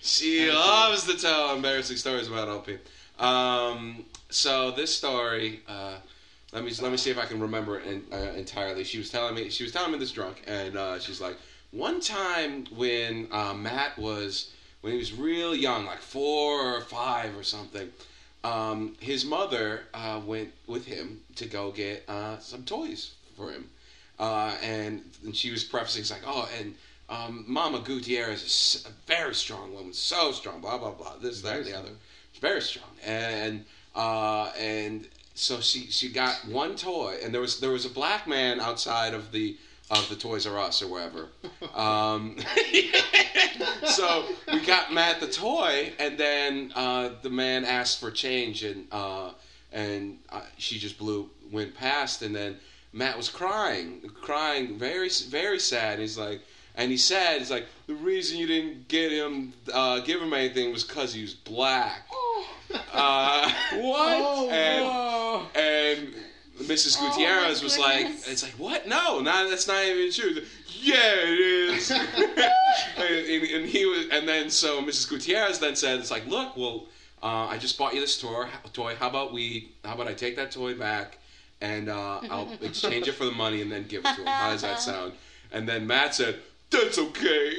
She loves to tell embarrassing stories about O P. Um, so this story, uh, let me let me see if I can remember it in, uh, entirely. She was telling me she was telling me this drunk, and uh, she's like, one time when uh, Matt was when he was real young, like four or five or something. Um, his mother uh, went with him to go get uh, some toys for him. Uh, and, and she was prefacing, it's like, oh, and um, Mama Gutierrez is a very strong woman, so strong, blah, blah, blah, this, that, and the other. Very strong. And uh, and so she, she got one toy, and there was there was a black man outside of the of the Toys R Us or wherever. Um, so we got Matt the toy, and then uh, the man asked for change, and uh, and uh, she just blew went past, and then Matt was crying, crying, very very sad. He's like, and he said, he's like, the reason you didn't get him, uh, give him anything was because he was black. Uh, What? and, Whoa. and Missus Oh, Gutierrez my was like, goodness. it's like, what? No, not, that's not even true. Yeah, it is. and, and, and he was, and then so Missus Gutierrez then said, it's like, look, well, uh, I just bought you this toy. Toy. How about we? How about I take that toy back, and uh, I'll exchange it for the money, and then give it to him. How does that sound? And then Matt said, that's okay.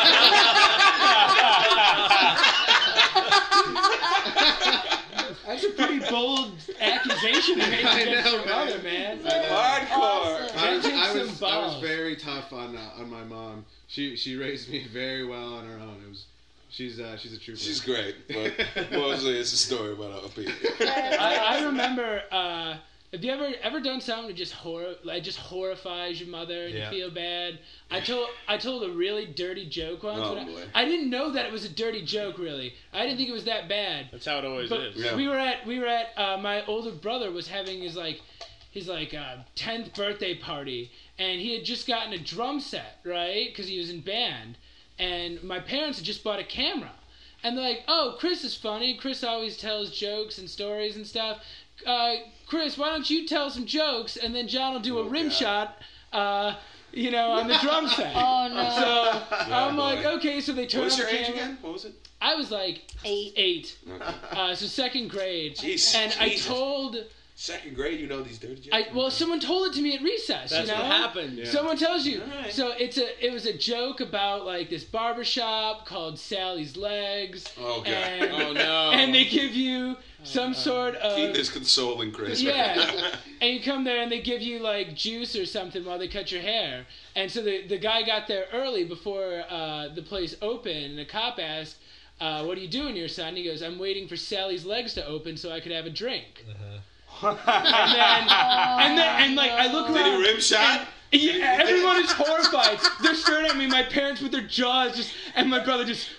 That's a pretty bold accusation to make I against know, your man. mother, man. Hardcore. Awesome. I was, That takes I some was, I was balls. very tough on uh, on my mom. She she raised me very well on her own. It was she's uh, she's a trooper. She's great, but mostly it's a story about O P. I, I remember. Uh, have you ever ever done something that just horror like just horrifies your mother and Yeah. you feel bad? I told I told a really dirty joke once. Oh, but boy. I, I didn't know that it was a dirty joke. Really, I didn't think it was that bad. That's how it always But is. Yeah. we were at we were at uh, my older brother was having his like his like uh, tenth birthday party, and he had just gotten a drum set, right? Because he was in band, and my parents had just bought a camera, and they're like, "Oh, Chris is funny. Chris always tells jokes and stories and stuff. Uh, Chris, why don't you tell some jokes, and then John will do a Oh, rim God. shot." Uh, you know, on the drum set. Oh, no. So I'm boy. like, okay. So they turn What was on your the age camera. again? What was it? I was like Eight. eight. Okay. Uh, so second grade. Jeez, and I Jesus. told, Second grade, you know these dirty jokes. I well, someone told it to me at recess. That's you know? what happened. Someone tells you. Alright. So it's a, it was a joke about like this barbershop called Sally's Legs. Oh, God. And, Oh, no. And they give you some sort of Keith is consoling Chris. yeah, and you come there and they give you like juice or something while they cut your hair. And so the the guy got there early before uh, the place opened, and the cop asked, uh, "What are you doing here, son?" He goes, "I'm waiting for Sally's Legs to open so I could have a drink." and then and then and like I look Did around. he rim shot? Yeah, everyone is horrified. They're staring at me. My parents with their jaws just, and my brother just.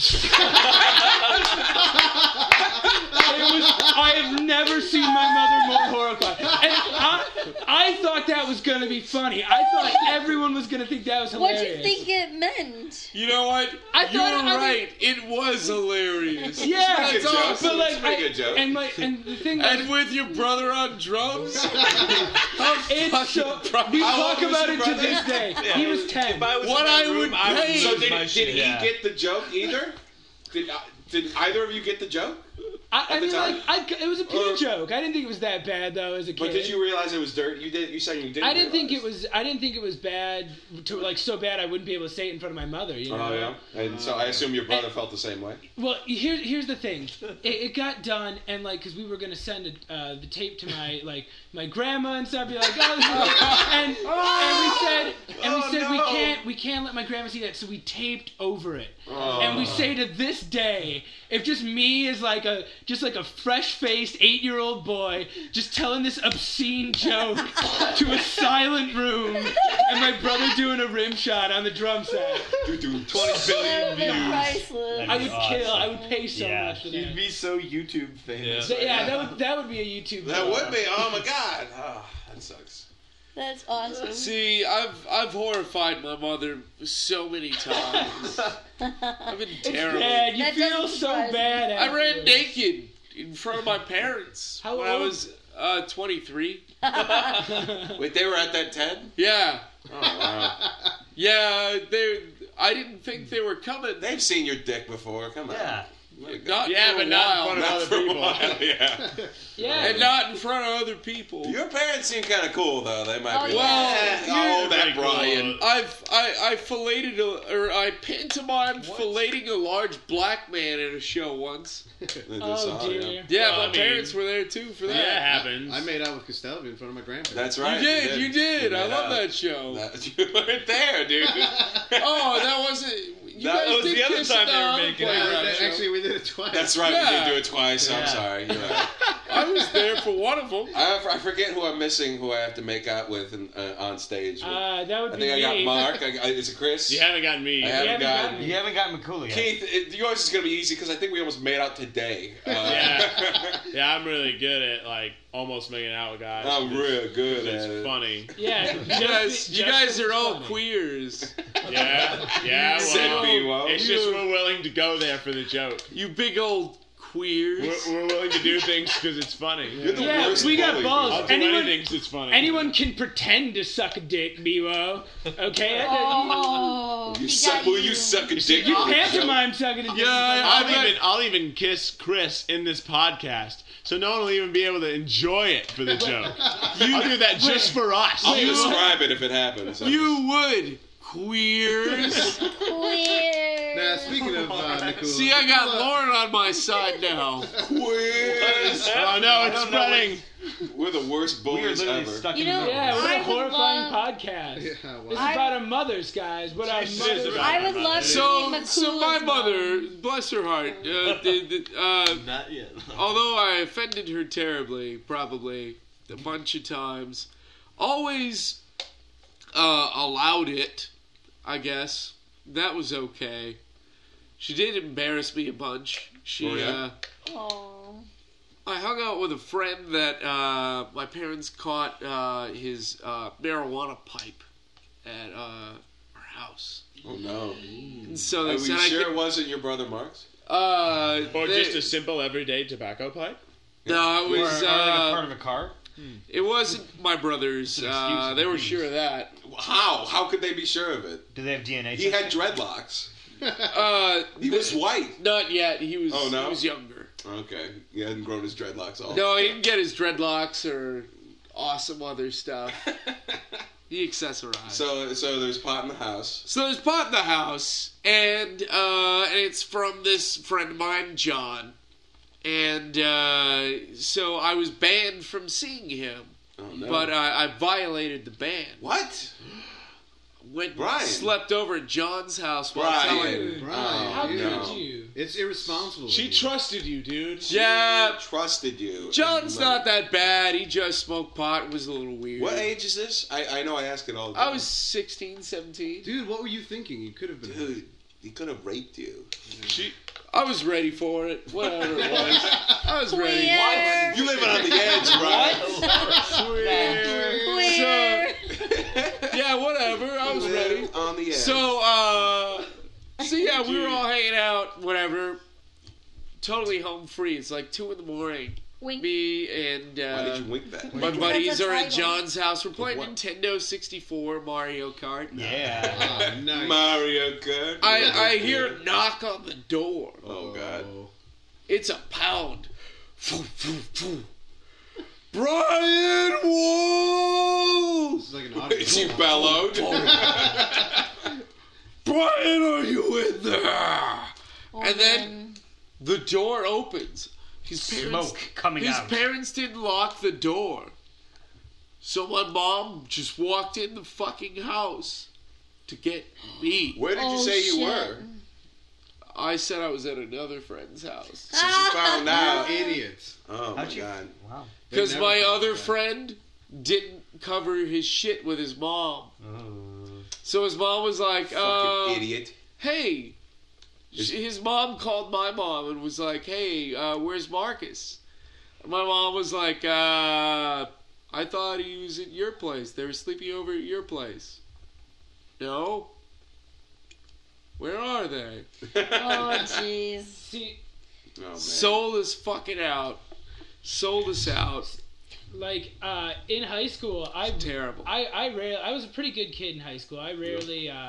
It was, I have never seen my mother more horrified. And I, I thought that was going to be funny. I thought everyone was going to think that was What hilarious. do you think it meant? You know what? I you thought- were I mean- right. It was hilarious. Yeah, It's a good joke. but like, It's a pretty I- good joke. and like, and the thing was, And with your brother on drums? it's so, we How talk old was about your it to brother? this day. He was ten. If I was What in that I would room, I would pay- So lose did, my did shit. he Yeah. get the joke either? Did uh, did either of you get the joke? I, I at the mean, time? like, I, it was a pee Or- joke. I didn't think it was that bad though as a kid. But did you realize it was dirt? You did. You said you didn't. I didn't think it realize. was. I didn't think it was bad to like so bad I wouldn't be able to say it in front of my mother. You know? Oh yeah. And so I assume your brother felt the same way. Well, here's here's the thing. It, it got done, and like, cause we were gonna send it, uh, the tape to my like my grandma and stuff. Be like, oh, this is like, and and we said and we Oh, said we no. can't we can't let my grandma see that, so we taped over it. Oh. And we say to this day, if just me as like a just like a fresh-faced eight-year-old boy just telling this obscene joke to a silent room, and my brother doing a rim shot on the drum set, Dude, dude, twenty billion They're views. priceless. I would Awesome. kill. I would pay so Yeah. much for that. You'd be so YouTube famous. So, yeah, that would that would be a YouTube. That channel. would be. Oh my God. Oh, that sucks. That's awesome. See, I've I've horrified my mother so many times. I've been It's terrible. bad. You That feel doesn't so surprise me. bad. I ran afterwards. naked in front of my parents How when I old? was uh, twenty-three. Wait, they were at that TED? Yeah, Oh wow. yeah. They I didn't think they were coming. They've seen your dick before. Come on. Yeah. Not Yeah, for but a not in while. front of Not other for a people. while, yeah. Yeah. And not in front of other people. Your parents seem kind of cool, though. They might Oh, be. Well, like, you- oh, that Pretty cool. Brian. I've I I filleted a, or I pantomimed filleting a large black man at a show once. Oh dear. Yeah, Well, my I mean- parents were there too for that. Yeah, it happens. I made out with Costello in front of my grandparents. That's right. You did, you did. I made love out. that show. That, you weren't there, dude. Oh, that wasn't. You That guys was did the other kiss time at they the were Honor making Play out. on Yeah, that show. actually, we did it twice. That's right. Yeah. We did do it twice. I'm Yeah. sorry. You're right. I was there for one of them. I, I forget who I'm missing. Who I have to make out with in, uh, on stage. With. Uh, that would I be think I got me. Mark. I, I, is it Chris? You haven't gotten me. I yet. haven't haven't gotten. gotten You haven't gotten McCool yet. Keith, it, yours is gonna be easy because I think we almost made out today. Uh, Yeah. Yeah, I'm really good at like almost making out with guys. I'm real good It's at it. funny. Yeah, You guys, you guys are all funny. queers. Yeah, yeah. Said Well, B W O. it's just we're willing to go there for the joke. You big old queers. We're, we're willing to do things because it's funny. You're the Yeah, worst we got bully, balls. I'll dude. do Anyone- anything 'cause it's funny. Anyone can pretend to suck a dick, B-Wo. Okay? Oh, You he suck. got Will you suck a dick? You on the show? pantomime sucking a dick. Yeah, I'll I bet- even I'll even kiss Chris in this podcast, so no one will even be able to enjoy it for the joke. I'll do that just for us. I'll describe it if it happens. You would, queers. Queer. Now, speaking of uh, Nicole, See, I got Nicole, uh, Lauren on my side now. Queers. Oh no, it's spreading. We're the worst We are bullies literally ever. stuck You in the know- middle. Yeah, what I a would horrifying love- podcast. Yeah, This well, is I- about our mothers, guys. What our This is mothers. about- I would love to So, be so my McCool's mother, mom. bless her heart, uh, did, did, uh, Not yet. although I offended her terribly, probably a bunch of times, always uh, allowed it. I guess that was okay. She did embarrass me a bunch. She, Oh, yeah? uh, Aw. I hung out with a friend that uh, my parents caught uh, his uh, marijuana pipe at uh, our house. Oh no. And so Are they you said I sure could, it wasn't your brother Mark's? uh, Or they- just a simple everyday tobacco pipe. no, it Or, or was like a part uh, of a car. it wasn't my brother's. It's an Uh, excuse they for were thieves. sure of that. How? How could they be sure of it? Do they have D N A? He had testing? dreadlocks. Uh, He was white. not yet. He was. Oh, no? He was younger. Okay. He hadn't grown his dreadlocks all. No, he didn't get his dreadlocks or awesome other stuff. He accessorized. So, so there's pot in the house. So there's pot in the house, and uh, and it's from this friend of mine, John. And uh, so I was banned from seeing him, Oh no. but I, I violated the ban. what? Went Brian. slept over at John's house while Brian. telling. Brian, How dude. could no. you? It's irresponsible. She of you. trusted you, dude. Yeah, Trusted you. John's And you not let that bad. He just smoked pot. It was a little it- weird. What age is this? I, I know I ask it all the I time. was sixteen, seventeen. Dude, what were you thinking? You could have been. Dude, he could have raped you. She I was ready for it. Whatever it was. I was ready. Queer. You living on the edge, Queer. Yeah, whatever. I was ready. On the edge. So, uh, so yeah, we were all hanging out, whatever. Totally home free. It's like two in the morning. Wink. Me and Why uh, did you wink that? my Because buddies that's a are at title. John's house. We're playing What? Nintendo sixty-four Mario Kart. Yeah. Oh, nice. Mario Kart. I, I hear a knock on the door. Oh God. It's a pound. Brian Wall! This is like an audio. You bellowed. Brian, are you in there? Oh, And then- man. The door opens. His parents, Smoke coming his out. parents didn't lock the door. So my mom just walked in the fucking house to get me. Where did you Oh, say you shit. were? I said I was at another friend's house. So she found out. Idiots. Oh my How'd you- God. Wow. Because never my found other that. friend didn't cover his shit with his mom. Oh. So his mom was like, uh, Fucking idiot. hey. Is- She- His mom called my mom and was like, hey, uh, where's Marcus? And my mom was like, uh, I thought he was at your place. They were sleeping over at your place. No? Where are they? Oh, jeez. See, Oh man. Sold us fucking out. Sold us out. like uh, in high school, I Terrible. I I rarely I was a pretty good kid in high school. I rarely uh,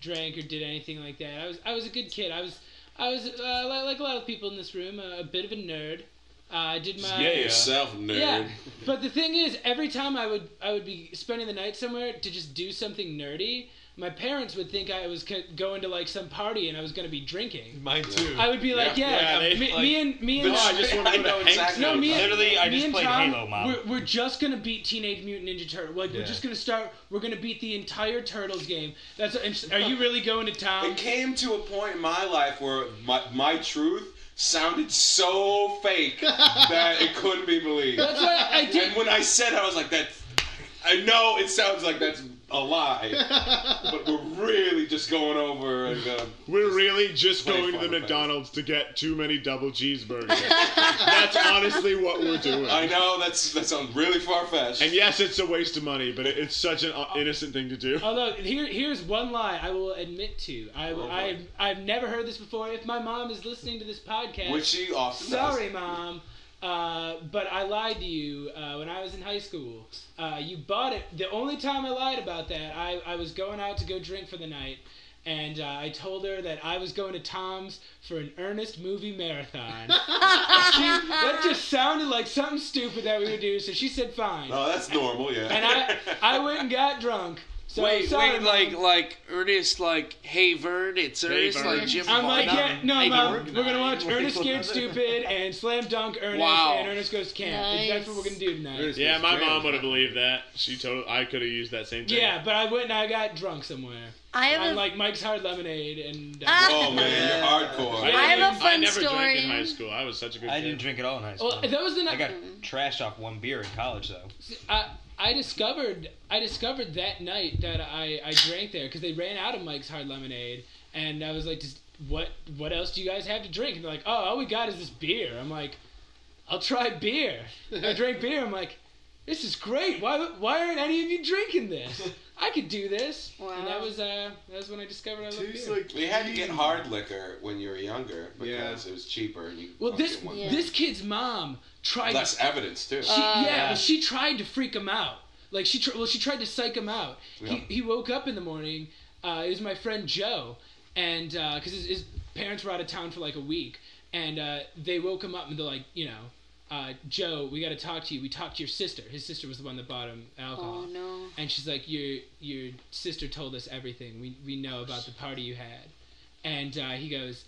drank or did anything like that. I was I was a good kid. I was I was uh, like, like a lot of people in this room, uh, a bit of a nerd. Uh, I did my Yeah, yourself, nerd. Yeah, but the thing is, every time I would I would be spending the night somewhere to just do something nerdy, my parents would think I was c- going to like some party and I was going to be drinking. Mine too. I would be like, yeah, Yeah, they- me, like- me and me and No, I just want to go I know to Hank's. exactly no, what me you're and, Literally, I me just and played Tom, Halo, Mom. We're, we're just gonna beat Teenage Mutant Ninja Turtle. Like we're Yeah. just gonna start. We're gonna beat the entire Turtles game. That's. And are you really going to town? It came to a point in my life where my, my truth sounded so fake that it couldn't be believed. That's why I did. And when I said it, I was like, that. I know it sounds like that's a lie, but we're really just going over and uh, We're really just Play going to the fun with McDonald's to get too many double cheeseburgers. That's honestly what we're doing. I know that's that sounds really far fetched. And yes, it's a waste of money, but it, it's such an uh, innocent thing to do. Although here, here's one lie I will admit to. I, Oh, boy. I've, I've never heard this before. If my mom is listening to this podcast, Which she often sorry, does. mom, uh, but I lied to you uh, when I was in high school. Uh, you bought it. The only time I lied about that, I, I was going out to go drink for the night, and uh, I told her that I was going to Tom's for an Ernest movie marathon. she, that just sounded like something stupid that we would do, so she said fine. Oh, that's normal, yeah. And I, I went and got drunk. So wait, sorry, wait, like, Mom. like Ernest, like, hey Vern, it's Hey, Ernest, Vern. like Jim. I'm like, Varney. yeah, no, Hey, Mom, Vern. we're gonna watch Ernest Scared Stupid and Slam Dunk Ernest Wow. and Ernest Goes to Camp. Nice. That's what we're gonna do tonight. Ernest Yeah, was my great. mom would have believed that. She told I could have used that same thing. Yeah, but I went and I got drunk somewhere. I have On a, like Mike's Hard Lemonade and. Uh, Ah. Oh man, you're hardcore. I have a fun I never drank story. in high school. I was such a good I kid. didn't drink at all in high school. well, that was the I night. got trashed off one beer in college, though. I, I discovered I discovered that night that I, I drank there because they ran out of Mike's Hard Lemonade, and I was like, just, what what else do you guys have to drink? And they're like, oh, all we got is this beer. I'm like, I'll try beer. I drank beer. I'm like, this is great. Why why aren't any of you drinking this? I could do this. And that Wow. was uh that was when I discovered I love beer. We had to get hard liquor when you were younger because Yeah. it was cheaper. And you Well, only this get one. Yeah. this kid's mom tried. Less evidence too. She, Uh, yeah, well, she tried to freak him out. Like she, tr- well, she tried to psych him out. Yeah. He he woke up in the morning. Uh, it was my friend Joe, and because his, his parents were out of town for like a week, and uh, they woke him up and they're like, you know, uh, Joe, we got to talk to you. We talked to your sister. His sister was the one that bought him alcohol. Oh no. And she's like, your your sister told us everything. We we know about the party you had. And uh, he goes,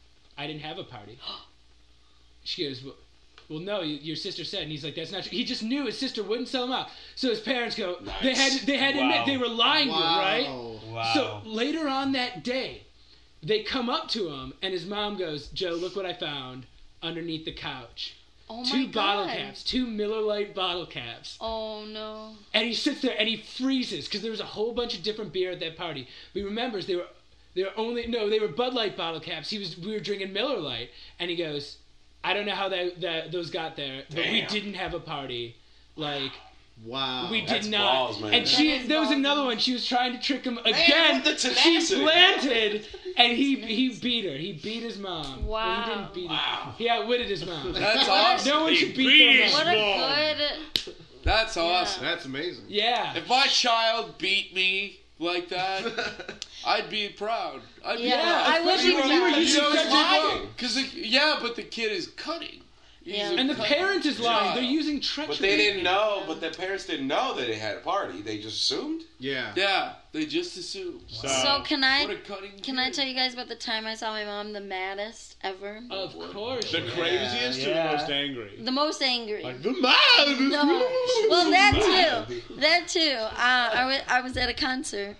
I didn't have a party. She goes, well, well, no, y- your sister said. And he's like, that's not true. He just knew his sister wouldn't sell him out. So his parents go, they had to, they had to admit Wow. they were lying to him, right? Wow. Wow. So later on that day, they come up to him, and his mom goes, Joe, look what I found underneath the couch. Oh two my bottle God. caps, two Miller Lite bottle caps. Oh no. And he sits there and he freezes because there was a whole bunch of different beer at that party. But he remembers they were they were only no they were Bud Light bottle caps. He was we were drinking Miller Lite, and he goes, I don't know how that, that those got there, but we Damn. didn't have a party. Like Wow. we did That's not. balls, man. And she That is there was balls. another one. She was trying to trick him again. with the She tenacity. planted, and he he beat her. He beat his mom. Well, Wow. he didn't beat Wow. her. He outwitted his mom. That's awesome. No one should beat their What mom. a good. That's awesome. That's amazing. Yeah. If my child beat me like that, I'd be proud. I'd be Yeah, proud. I would be You were- proud. you know, You it's said lying. Cause the, yeah, but the kid is cutting. He's Yeah. a And the cutting parent is lying. child. They're using treachery. But they didn't know. But their parents didn't know that they had a party. They just assumed. Yeah. Yeah, they just assume. So, So can I What a cutting. can I kid. tell you guys about the time I saw my mom the maddest ever? Of course. the craziest or the Yeah. most angry? The most angry. Like the man. No. Well, that too. That too. Uh, I was I was at a concert,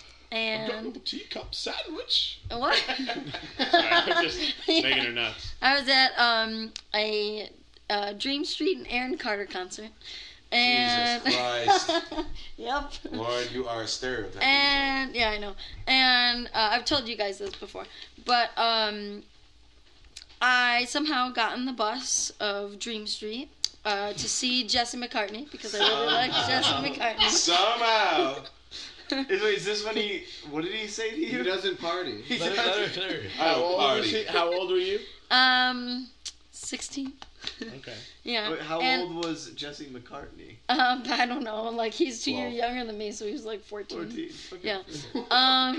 and teacup sandwich. what? Sorry, I'm just making her nuts. I was at um a uh, Dream Street and Aaron Carter concert, and Jesus Christ. yep. Lord, you are a stereotype. And yeah, I know. And uh, I've told you guys this before, but um, I somehow got on the bus of Dream Street uh, to see Jesse McCartney because I really like Jesse McCartney. Somehow. Is, wait, is this when he? What did he say to you? He doesn't party. Let her, let her, let her. How old was Party. he? How old were you? Um, sixteen. Okay. Yeah. Wait, how and, old was Jesse McCartney? Um, I don't know. Like he's two Twelve. years younger than me, so he was like fourteen. fourteen. Okay. Yeah. Um.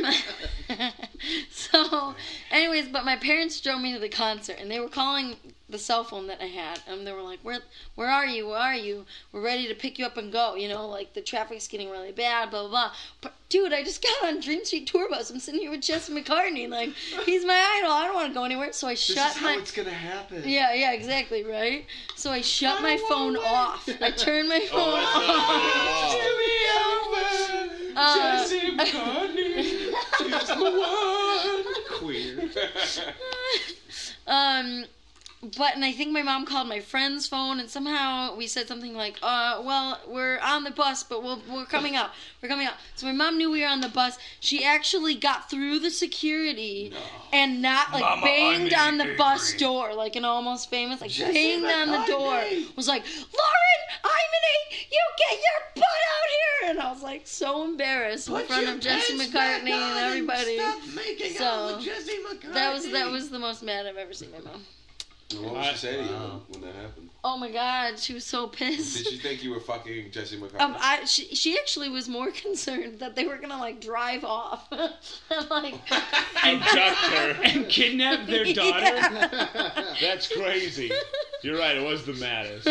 So, anyways, but my parents drove me to the concert, and they were calling the cell phone that I had, and they were like, "Where, where are you? Where are you? We're ready to pick you up and go. You know, like the traffic's getting really bad, blah blah blah." But dude, I just got on Dream Street tour bus. I'm sitting here with Jesse McCartney. Like he's my idol. I don't want to go anywhere. So I This shut is my. how it's gonna happen. Yeah, yeah, exactly, right? So I shut my phone off. I turned my phone Oh, off. Uh, Jesse McCartney is the one. Queer. um, but and I think my mom called my friend's phone, and somehow we said something like, "Uh, well, we're on the bus, but we'll, we're coming out. We're coming out." So my mom knew we were on the bus. She actually got through the security and not like Mama, banged I'm on the angry. bus door like an Almost Famous, like Jesse banged on the door. McCartney. Was like, "Lauren, I'm an eight. You get your butt out here!" And I was like so embarrassed in Put front your of Jesse pants back McCartney on and everybody. Stop making So, out with Jesse McCartney. That was that was the most mad I've ever seen my mom. What was she saying to you Wow. when, when that happened? Oh my god, she was so pissed. Did she think you were fucking Jesse McCartney? Um, I she, she actually was more concerned that they were gonna like drive off and like Abduct her. And kidnap their daughter. Yeah. That's crazy. You're right. It was the maddest.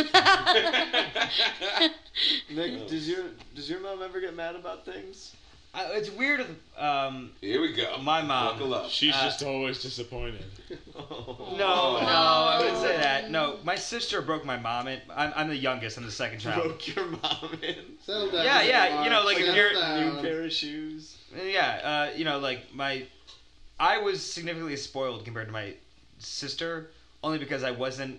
Nick, does your does your mom ever get mad about things? Uh, it's weird. Um, Here we go. My mom. Buckle up. She's Uh, just always disappointed. Oh. no, no, I wouldn't say that. No, my sister broke my mom in. I'm, I'm the youngest. I'm the second child. Broke your mom in. Settle down. Yeah, yeah, Lamar. you know, like, if Settle you're- down. New pair of shoes. Yeah, uh, you know, like my, I was significantly spoiled compared to my sister, only because I wasn't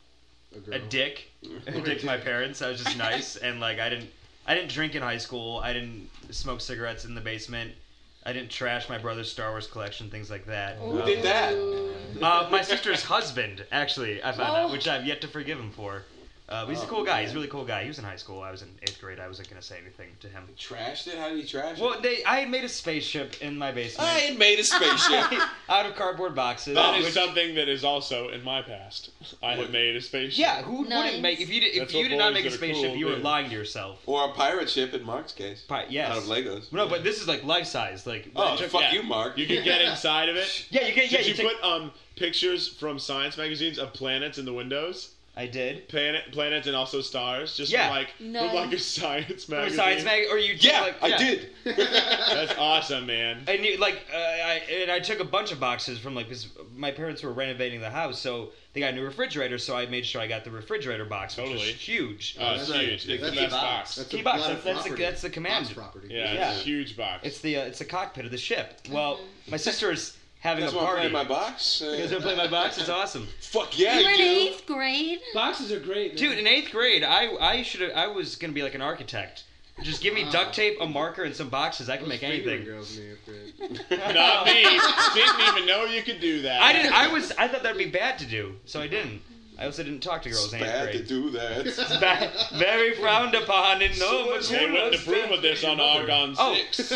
A girl. a dick, a dick to my parents. I was just nice, and like I didn't, I didn't drink in high school. I didn't smoke cigarettes in the basement. I didn't trash my brother's Star Wars collection, things like that. Who Uh, did that? Uh, my sister's husband, actually, I found Oh. out, which I've yet to forgive him for. Uh, but he's a cool guy. He's a really cool guy. He was in high school. I was in eighth grade. I wasn't gonna say anything to him. Trashed it? How did he trash it? Well, they, I had made a spaceship in my basement. I had made a spaceship. out of cardboard boxes. That is Which- something that is also in my past. I have made a spaceship. yeah, who Nice. wouldn't make if you did if That's you what did not boys make a that are spaceship, cool you were do. lying to yourself. Or a pirate ship in Mark's case. Pi- yes. Out of Legos. No, but this is like life size. Like Oh, Like, fuck yeah. you, Mark. You could get inside of it. yeah, you get yeah. Did you, You take, put um pictures from science magazines of planets in the windows? I did. Planet, planets, and also stars. Just Yeah. from like Nice. from like a science Or magazine. science mag, or you yeah, like, I did. That's awesome, man. And you, like, uh, I and I took a bunch of boxes from like this. My parents were renovating the house, so they got a new refrigerator. So I made sure I got the refrigerator box, which Totally. was huge. Oh, it's That's a- huge. It's the that's best a box. box. That's Key a box, lot of that's- that's the- property. that's the command. Box property. Yeah, Yeah. it's a huge box. It's the uh, it's the cockpit of the ship. Well, my sister's having That's a why I'm party. playing my box. You guys Uh, wanna play my box? It's awesome. fuck yeah, You were I in do. eighth grade. Boxes are great, man. Dude, in eighth grade, I I should have I was gonna be like an architect. Just give me Wow. duct tape, a marker, and some boxes. I can Those make fingering anything. girls in the eighth grade. Not me. Didn't even know you could do that. I didn't. I was. I thought that'd be bad to do, so I didn't. I also didn't talk to girls It's in eighth bad to grade. do that. It's bad, very frowned upon in no They wouldn't approve of this on Argon Oh. six.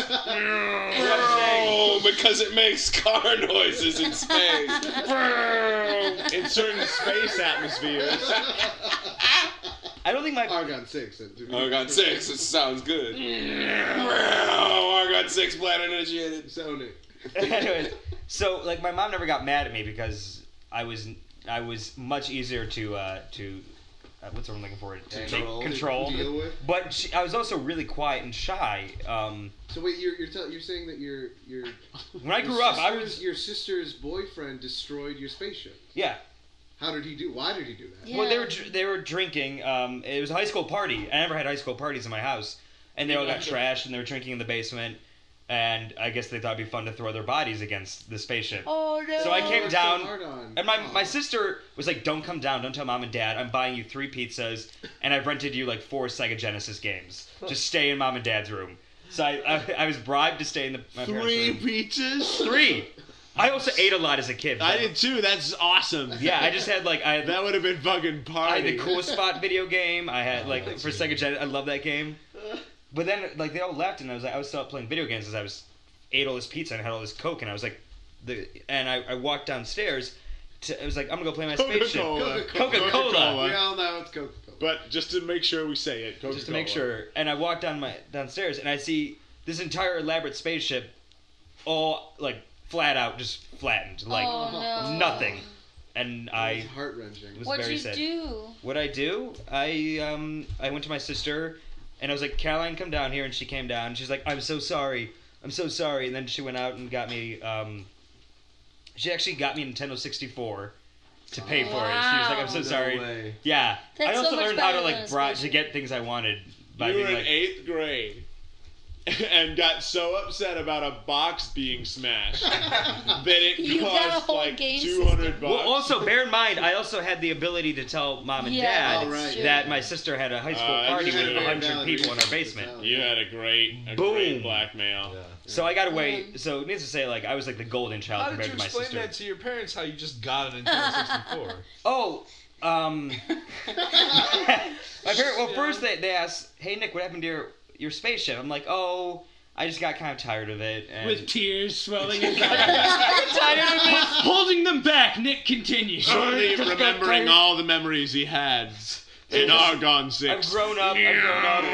Oh, because it makes car noises in space. In certain space atmospheres. I don't think my. Argon six. uh, to be- Argon six, it sounds good. Argon six, planet initiated. Sounding. Anyways, so like my mom never got mad at me because I was I was much easier to uh, to uh, what's the word I'm looking for to Control. take control. Deal with. But she, I was also really quiet and shy. Um, So wait, you're you're, tell, you're saying that your your when I your grew up, I sister's- was your sister's boyfriend destroyed your spaceship. yeah. How did he do? Why did he do that? Yeah. Well, they were dr- they were drinking. Um, it was a high school party. I never had high school parties in my house, and they all got trashed, and they were drinking in the basement. And I guess they thought it'd be fun to throw their bodies against the spaceship. Oh no. So I came That's down, so hard on. and my Oh. my sister was like, "Don't come down. Don't tell mom and dad. I'm buying you three pizzas, and I've rented you like four Sega Genesis games. Just stay in mom and dad's room." So I I, I was bribed to stay in the my Three parents' room. pizzas? Three. I also ate a lot as a kid. I did too. That's awesome. Yeah, I just had like I had, That would have been fucking I party. had the Cool Spot video game. I had like that's for good. Sega Genesis. I love that game. But then like they all left, and I was like I was still up playing video games as I was ate all this pizza and had all this Coke, and I was like, the and I, I walked downstairs, to, it was like, I'm gonna go play my spaceship. Coca-Cola. Coca-Cola. Coca-Cola. We all know it's Coca-Cola. But just to make sure we say it, Coca-Cola. Just to make sure. And I walk down my downstairs and I see this entire elaborate spaceship, all like flat out, just flattened, like Oh, no. nothing. And I It's heart wrenching. was What'd very you sad. do? What I do? I um I went to my sister and I was like, Caroline, come down here, and she came down. And she's like, I'm so sorry, I'm so sorry. And then she went out and got me. Um, she actually got me a Nintendo sixty-four to pay for it. She was like, I'm so Wow. sorry. No way. Yeah, That's I so also much learned how to better than like a bri- to spaceship. get things I wanted by You were being in like, eighth grade and got so upset about a box being smashed that it You got a cost whole like game two hundred bucks. Well, also bear in mind, I also had the ability to tell mom and Yeah, dad Oh, right. that my sister had a high school Uh, party you with had a a hundred valid people in our reason to basement. tell. you had a great, a Boom. great blackmail. Yeah. So I got away. Um, So needless to say, like I was like the golden child How did compared you to my explain sister. that to your parents? How you just got a Nintendo sixty-four? Oh, um, my parents. Well, first they they asked, "Hey Nick, what happened to your your spaceship?" I'm like, "Oh, I just got kind of tired of it." And With tears swelling his eyes. tired of it. Holding them back, Nick continues. Suddenly remembering all the memories he had in Argon I've six. grown up. I've grown up.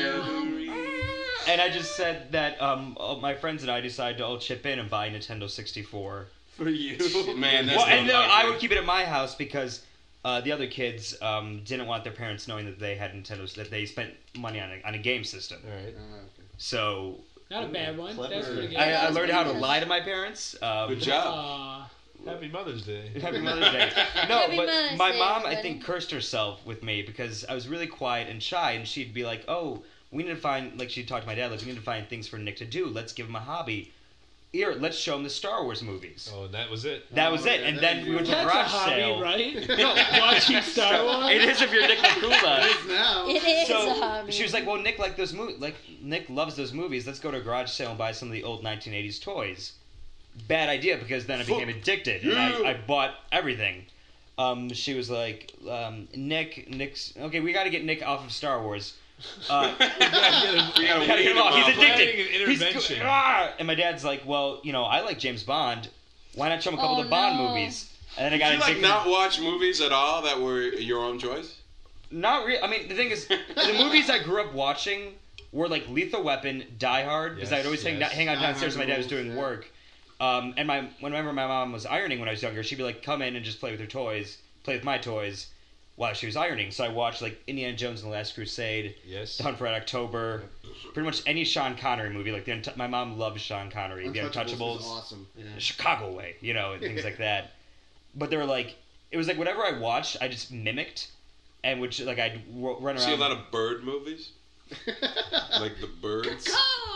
And I just said that um, all my friends and I decided to all chip in and buy a Nintendo sixty-four. For you. Man, that's Well, and not no, like I it. would keep it at my house because uh, the other kids um, didn't want their parents knowing that they had Nintendos, that they spent money on a, on a game system. All right. Ah, okay. So Not a bad one. Clever. That's pretty good. I, I That's learned how to pretty lie to my parents. Um, Good job. Aw. Happy Mother's Day. Happy Mother's Day. No, Happy but Mother's my Day, mom, I everybody. think, cursed herself with me because I was really quiet and shy, and she'd be like, "Oh, we need to find," like she'd talk to my dad, like, "We need to find things for Nick to do. Let's give him a hobby. Here, let's show him the Star Wars movies." Oh, and that was it. That was Oh, it, yeah, and that then would we be went to a That's a garage hobby, sale. right? No, Watching Star Wars. It is if you're Nick Nakula. It is now. It is a So hobby. she was like, "Well, Nick like those mo- like Nick loves those movies. Let's go to a garage sale and buy some of the old nineteen eighties toys." Bad idea because then I became addicted and I, I bought everything. Um, she was like, um, "Nick, Nick's okay. We got to get Nick off of Star Wars. Uh, We gotta we gotta weed get him him off. He's off. addicted. Planning an He's intervention. ah! And my dad's like, "Well, you know, I like James Bond. Why not show him a couple Oh, of the Bond no. movies?" And then I Did got you like addicted. not watch movies at all that were your own choice? Not really. I mean, the thing is, the movies I grew up watching were like Lethal Weapon, Die Hard, because Yes, I'd always hang, yes. hang out Die downstairs when Hard my dad was rules, doing yeah. work. Um, and my whenever my mom was ironing when I was younger, she'd be like, "Come in and just play with your toys, play with my toys," while she was ironing. So I watched like Indiana Jones and the Last Crusade, Yes. The Hunt for Red October, pretty much any Sean Connery movie. Like the, Unt- my mom loves Sean Connery, The Untouchables, was awesome. The Chicago Way, you know, and things like that. But they were like, it was like whatever I watched, I just mimicked, and which like I'd w- run around. See a lot of bird movies, like the birds.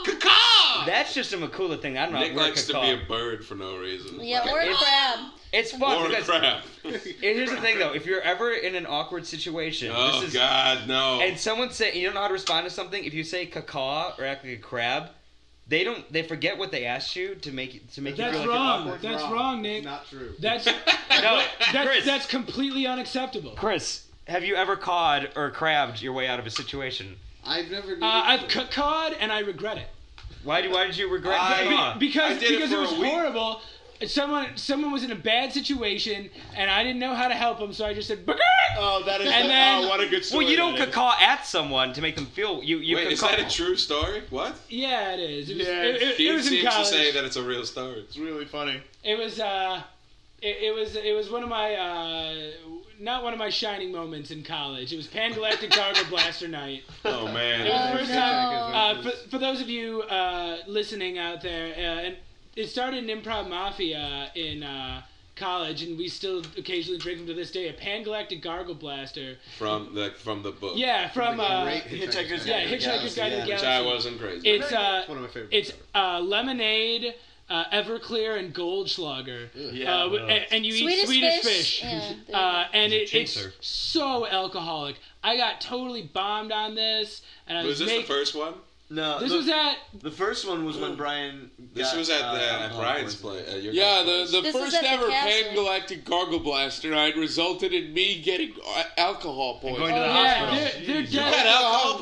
That's just a Makula thing. I don't know. Nick we're likes to cacaw. be a bird for no reason. Yeah, or a It's- crab. It's fun Or a because crab. here's the thing though. If you're ever in an awkward situation, Oh this is, God, no. and someone say you don't know how to respond to something, if you say cacaw or act like a crab, they don't. They forget what they asked you to make you- to make you That's feel like wrong. you're awkward. That's wrong, Nick. Not true. That's No, that's, Chris. that's completely unacceptable. Chris, have you ever cawed or crabbed your way out of a situation? I've never. needed Uh, I've to. cawed and I regret it. Why? Why did you regret I- cacaw? Be- because I did it because it, for was a week. horrible. Someone someone was in a bad situation and I didn't know how to help them, so I just said, "Bugger!" Oh, that is. And the- then- oh, what a good story. Well, you don't that is. cacaw at someone to make them feel you. You Wait, is cacaw- that a true story? What? Yeah, it is. It was, Yeah, it, it, He it was in seems to college. say that it's a real story. It's really funny. It was uh, it, it was it was one of my uh, not one of my shining moments in college. It was Pan Galactic Gargle Blaster Night. Oh It man. was the Oh, first no. time. Uh, for, for those of you uh, listening out there, uh, and it started in Improv Mafia in uh, college, and we still occasionally drink them to this day. A Pan Galactic Gargle Blaster. From the from the book. Yeah, from The uh, great Hitchhiker's yeah, Guide to the Hitchhiker's Guide to the yeah. Which Galaxy. I wasn't crazy. It's uh, One of my favorite. it's books uh, lemonade, uh, Everclear, and Goldschlager. Yeah. Uh, w- and, and you Swedish eat Swedish fish. fish. Yeah, there Uh, and It's it, a it's chaser. so alcoholic. I got totally bombed on this, and I was, Was this making. the first one? No, This the, was at the first one was when Brian. This got, was at, uh, the, at alcohol Brian's poisoning. place. Uh, your Yeah, guys' the, place. the This was first at the ever castle. Pan Galactic Gargle Blaster night resulted in me getting uh, alcohol And poisoning. going to the yeah, hospital. they're, they're You dead. had alcohol poisoning that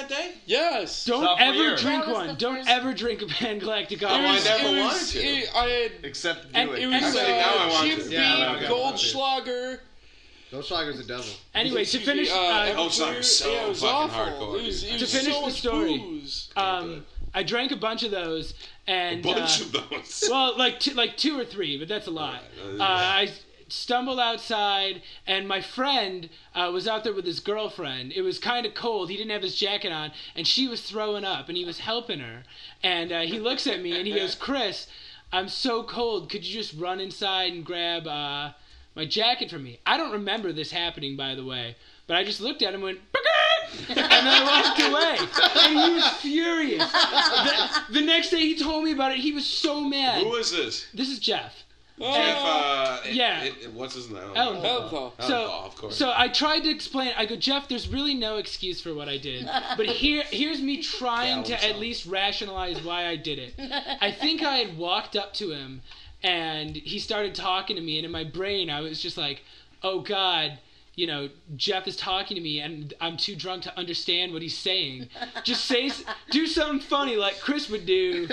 that day? Yes. Don't Sophomore ever year. drink That was one. the Don't first- ever drink a Pan Galactica. Oh, I was- never it wanted was, to. It, I had Except do And- it. and- it was, Actually, now I uh, want Jim to. Beam, Yeah, I got it. Goldschlager. Goldschlager's the devil. Anyway, to Excuse finish, me, uh, uh, Goldschlager's so yeah, it was fucking awful. hardcore, It was, dude. it To was finish so the much story, booze. um, I drank a bunch of those, A and bunch uh, of those. well, like two, like two or three, but that's a lot. Right. Uh, I stumbled outside, and my friend uh, was out there with his girlfriend. It was kind of cold. He didn't have his jacket on, and she was throwing up, and he was helping her. And uh, he looks at me, and he goes, "Chris, I'm so cold. Could you just run inside and grab uh, my jacket for me?" I don't remember this happening, by the way. But I just looked at him and went, "Burger!" and then I walked away. And he was furious. The, the next day he told me about it. He was so mad. Who is this? This is Jeff. Jeff, uh, it- yeah. It, it, what's his name? Ellen. Ellenthal. So, Ellenthal, of course. so I tried to explain. I go, Jeff, there's really no excuse for what I did. But here, here's me trying to at least rationalize why I did it. I think I had walked up to him, and he started talking to me, and in my brain I was just like, oh God, you know, Jeff is talking to me, and I'm too drunk to understand what he's saying. Just say, do something funny like Chris would do.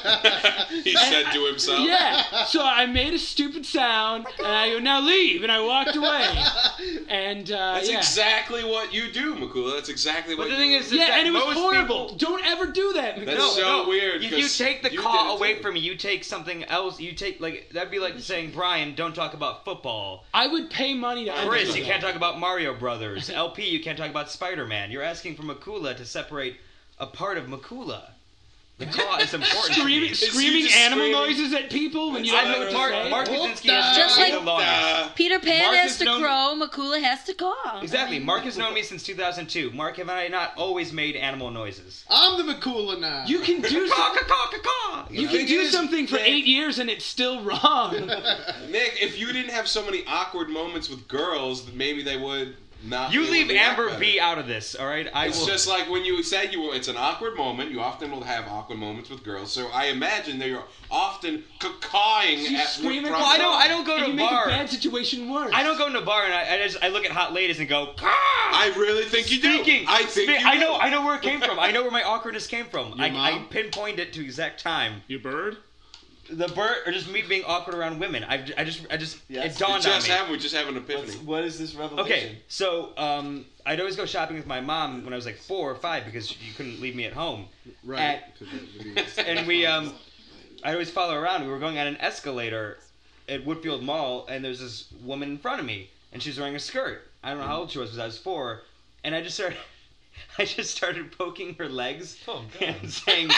He said to himself. Yeah. So I made a stupid sound, and I go, now leave, and I walked away. And uh, That's yeah. exactly what you do, Makula. That's exactly what But the you thing do. is, Yeah, that and it was most horrible. people- Don't ever do that. That's No, so no. weird. If you 'cause take the you call did it away too. from me, you take something else. You take like that'd be like saying, Brian, don't talk about football. I would pay money to Chris, understand you can't talk about Mario Brothers. L P, you can't talk about Spider-Man. You're asking for Makula to separate a part of Makula. The caw is important. to Screaming, me. you screaming just animal screaming? noises at people when you I don't know know what Mark, to say? Mark Kaczynski has Just known like- me the longest. Uh, Peter Pan Mark has has to known- crow, Makula has to caw. Exactly. Mark has known me since two thousand two. Mark, have I not always made animal noises? I'm the Makula now. You can do Caw, some, caw, caw, caw. you The can thing do is, something for Nick- eight years and it's still wrong. Nick, if you didn't have so many awkward moments with girls, then maybe they would not. You be able leave to act Amber better. B out of this, all right? I It's will. just like when you said you. It's an awkward moment. You often will have awkward moments with girls. So I imagine that you're often cawing You at. scream with at Well, I don't. I don't go and to you a make a bar. bad situation worse. I don't go to a bar and I, I just I look at hot ladies and go. Caw! I really think you do. Speaking, I think spe- you I do. know. I know where it came from. I know where my awkwardness came from. I, Your I mom? pinpointed it to exact time. You bird? The bird, or just me being awkward around women. I, I just, I just, Yes. it dawned We just on me. have. We just have an epiphany. What's, what is this revelation? Okay, so um, I'd always go shopping with my mom when I was like four or five because you couldn't leave me at home. Right. At- 'cause that would be- And we, um, I'd always follow her around. We were going on an escalator at Woodfield Mall, and there's this woman in front of me, and she was wearing a skirt. I don't know how old she was, because I was four, and I just started. I just started poking her legs Oh, God. and saying,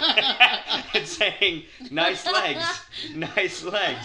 and saying, "Nice legs, nice legs."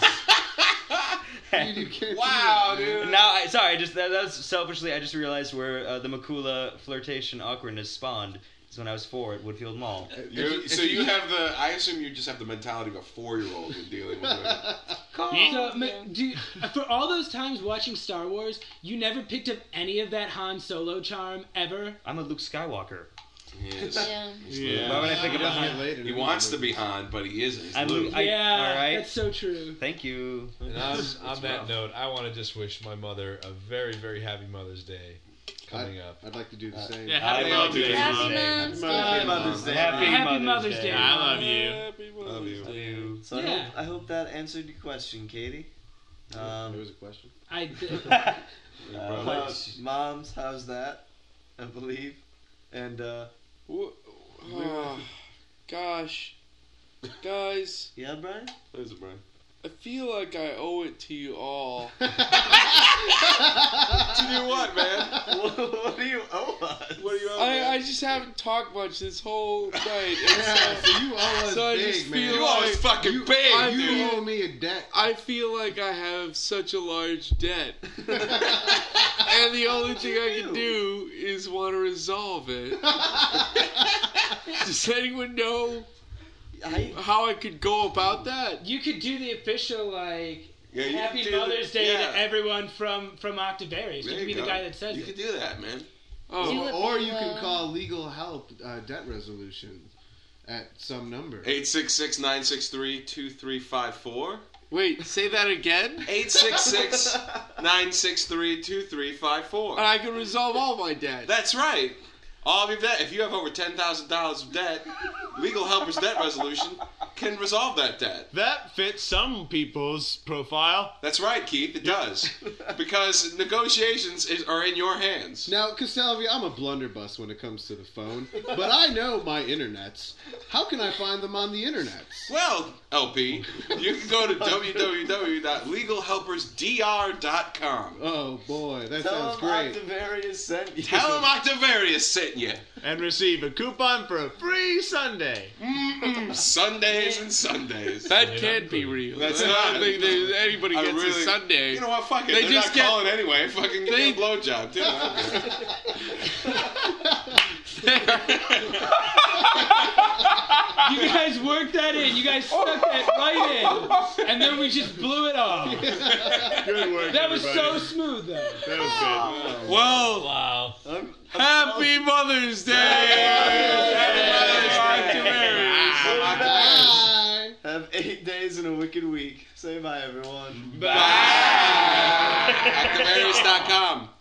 Dude, you can't do Wow, that, man. dude. Now, I, sorry, I just that, that was selfishly. I just realized where uh, the Makula flirtation awkwardness spawned. Is when I was four at Woodfield Mall. You're- If- so if you have the. I assume you just have the mentality of a four-year-old when dealing with women. So, ma- do you, for all those times watching Star Wars, you never picked up any of that Han Solo charm ever? I'm a Luke Skywalker. He is. Yeah. Yeah. Why would I pick He up a doesn't get Han? laid in He any wants of to those. be Han, but he isn't. He's I'm Luke. Luke. I- yeah, all right. that's so true. Thank you. And on, on that rough. note, I want to just wish my mother a very, very happy Mother's Day coming up. I'd like to do the same. Yeah, I happy love Mother's you. Day. Happy Mom. Mother's Day. Happy Mother's Day. Happy, Happy Mother's, Mother's Day. Day. I love you. Happy Love you. Love you. So I, Yeah. hope, I hope that answered your question, Katie. There Um, was a question. I did. uh, how- moms, how's that? I believe. And uh, Wha- oh, gosh, guys, yeah, Brian. There's it, Brian. I feel like I owe it to you all. To do what, man? What do you owe us? What do you owe, I, man? I just haven't talked much this whole night. And Yeah, so so you owe us So I big, just man. feel You always fucking you, big, I you dude. owe me a debt. I feel like I have such a large debt. And the only thing I can do is want to resolve it. Does anyone know I, how I could go about that? You could do the official, like, Yeah, you Happy could do Mother's the- Day yeah. to everyone from, from Octavarius. You There could be you the go. guy that says You it. could do that, man. Oh, Do it, Or you can uh, call legal help uh, debt resolution at some number. eight six six, nine six three, two three five four. wait, say that again? eight six six, nine six three, two three five four. And I can resolve all my debt. That's right. all of your debt. If you have over ten thousand dollars of debt, Legal Helpers Debt Resolution can resolve that debt. That fits some people's profile. That's right, Keith. It does. Because negotiations is, are in your hands. Now, Castalvia, I'm a blunderbuss when it comes to the phone, but I know my internets. How can I find them on the internets? Well, L P, you can go to w w w dot legal helpers d r dot com. Oh boy, that Tell sounds him great. Octavarius sent you. Tell him Octavarius sent you. And receive a coupon for a free Sunday. Mm-mm, Sundays and Sundays. That can't be real. That's I not. don't think that anybody I gets really- a Sunday. You know what? Fuck it. They They're just not get- calling anyway. Fucking get they- a blowjob, too. You guys worked that in. You guys stuck that right in. And then we just blew it off. Good work, That was so everybody. smooth, though. That was good. Well, Wow. I'm, I'm happy Mother's Day! Bye. Have eight days in a wicked week. Say bye, everyone. Bye. Octavarius dot com.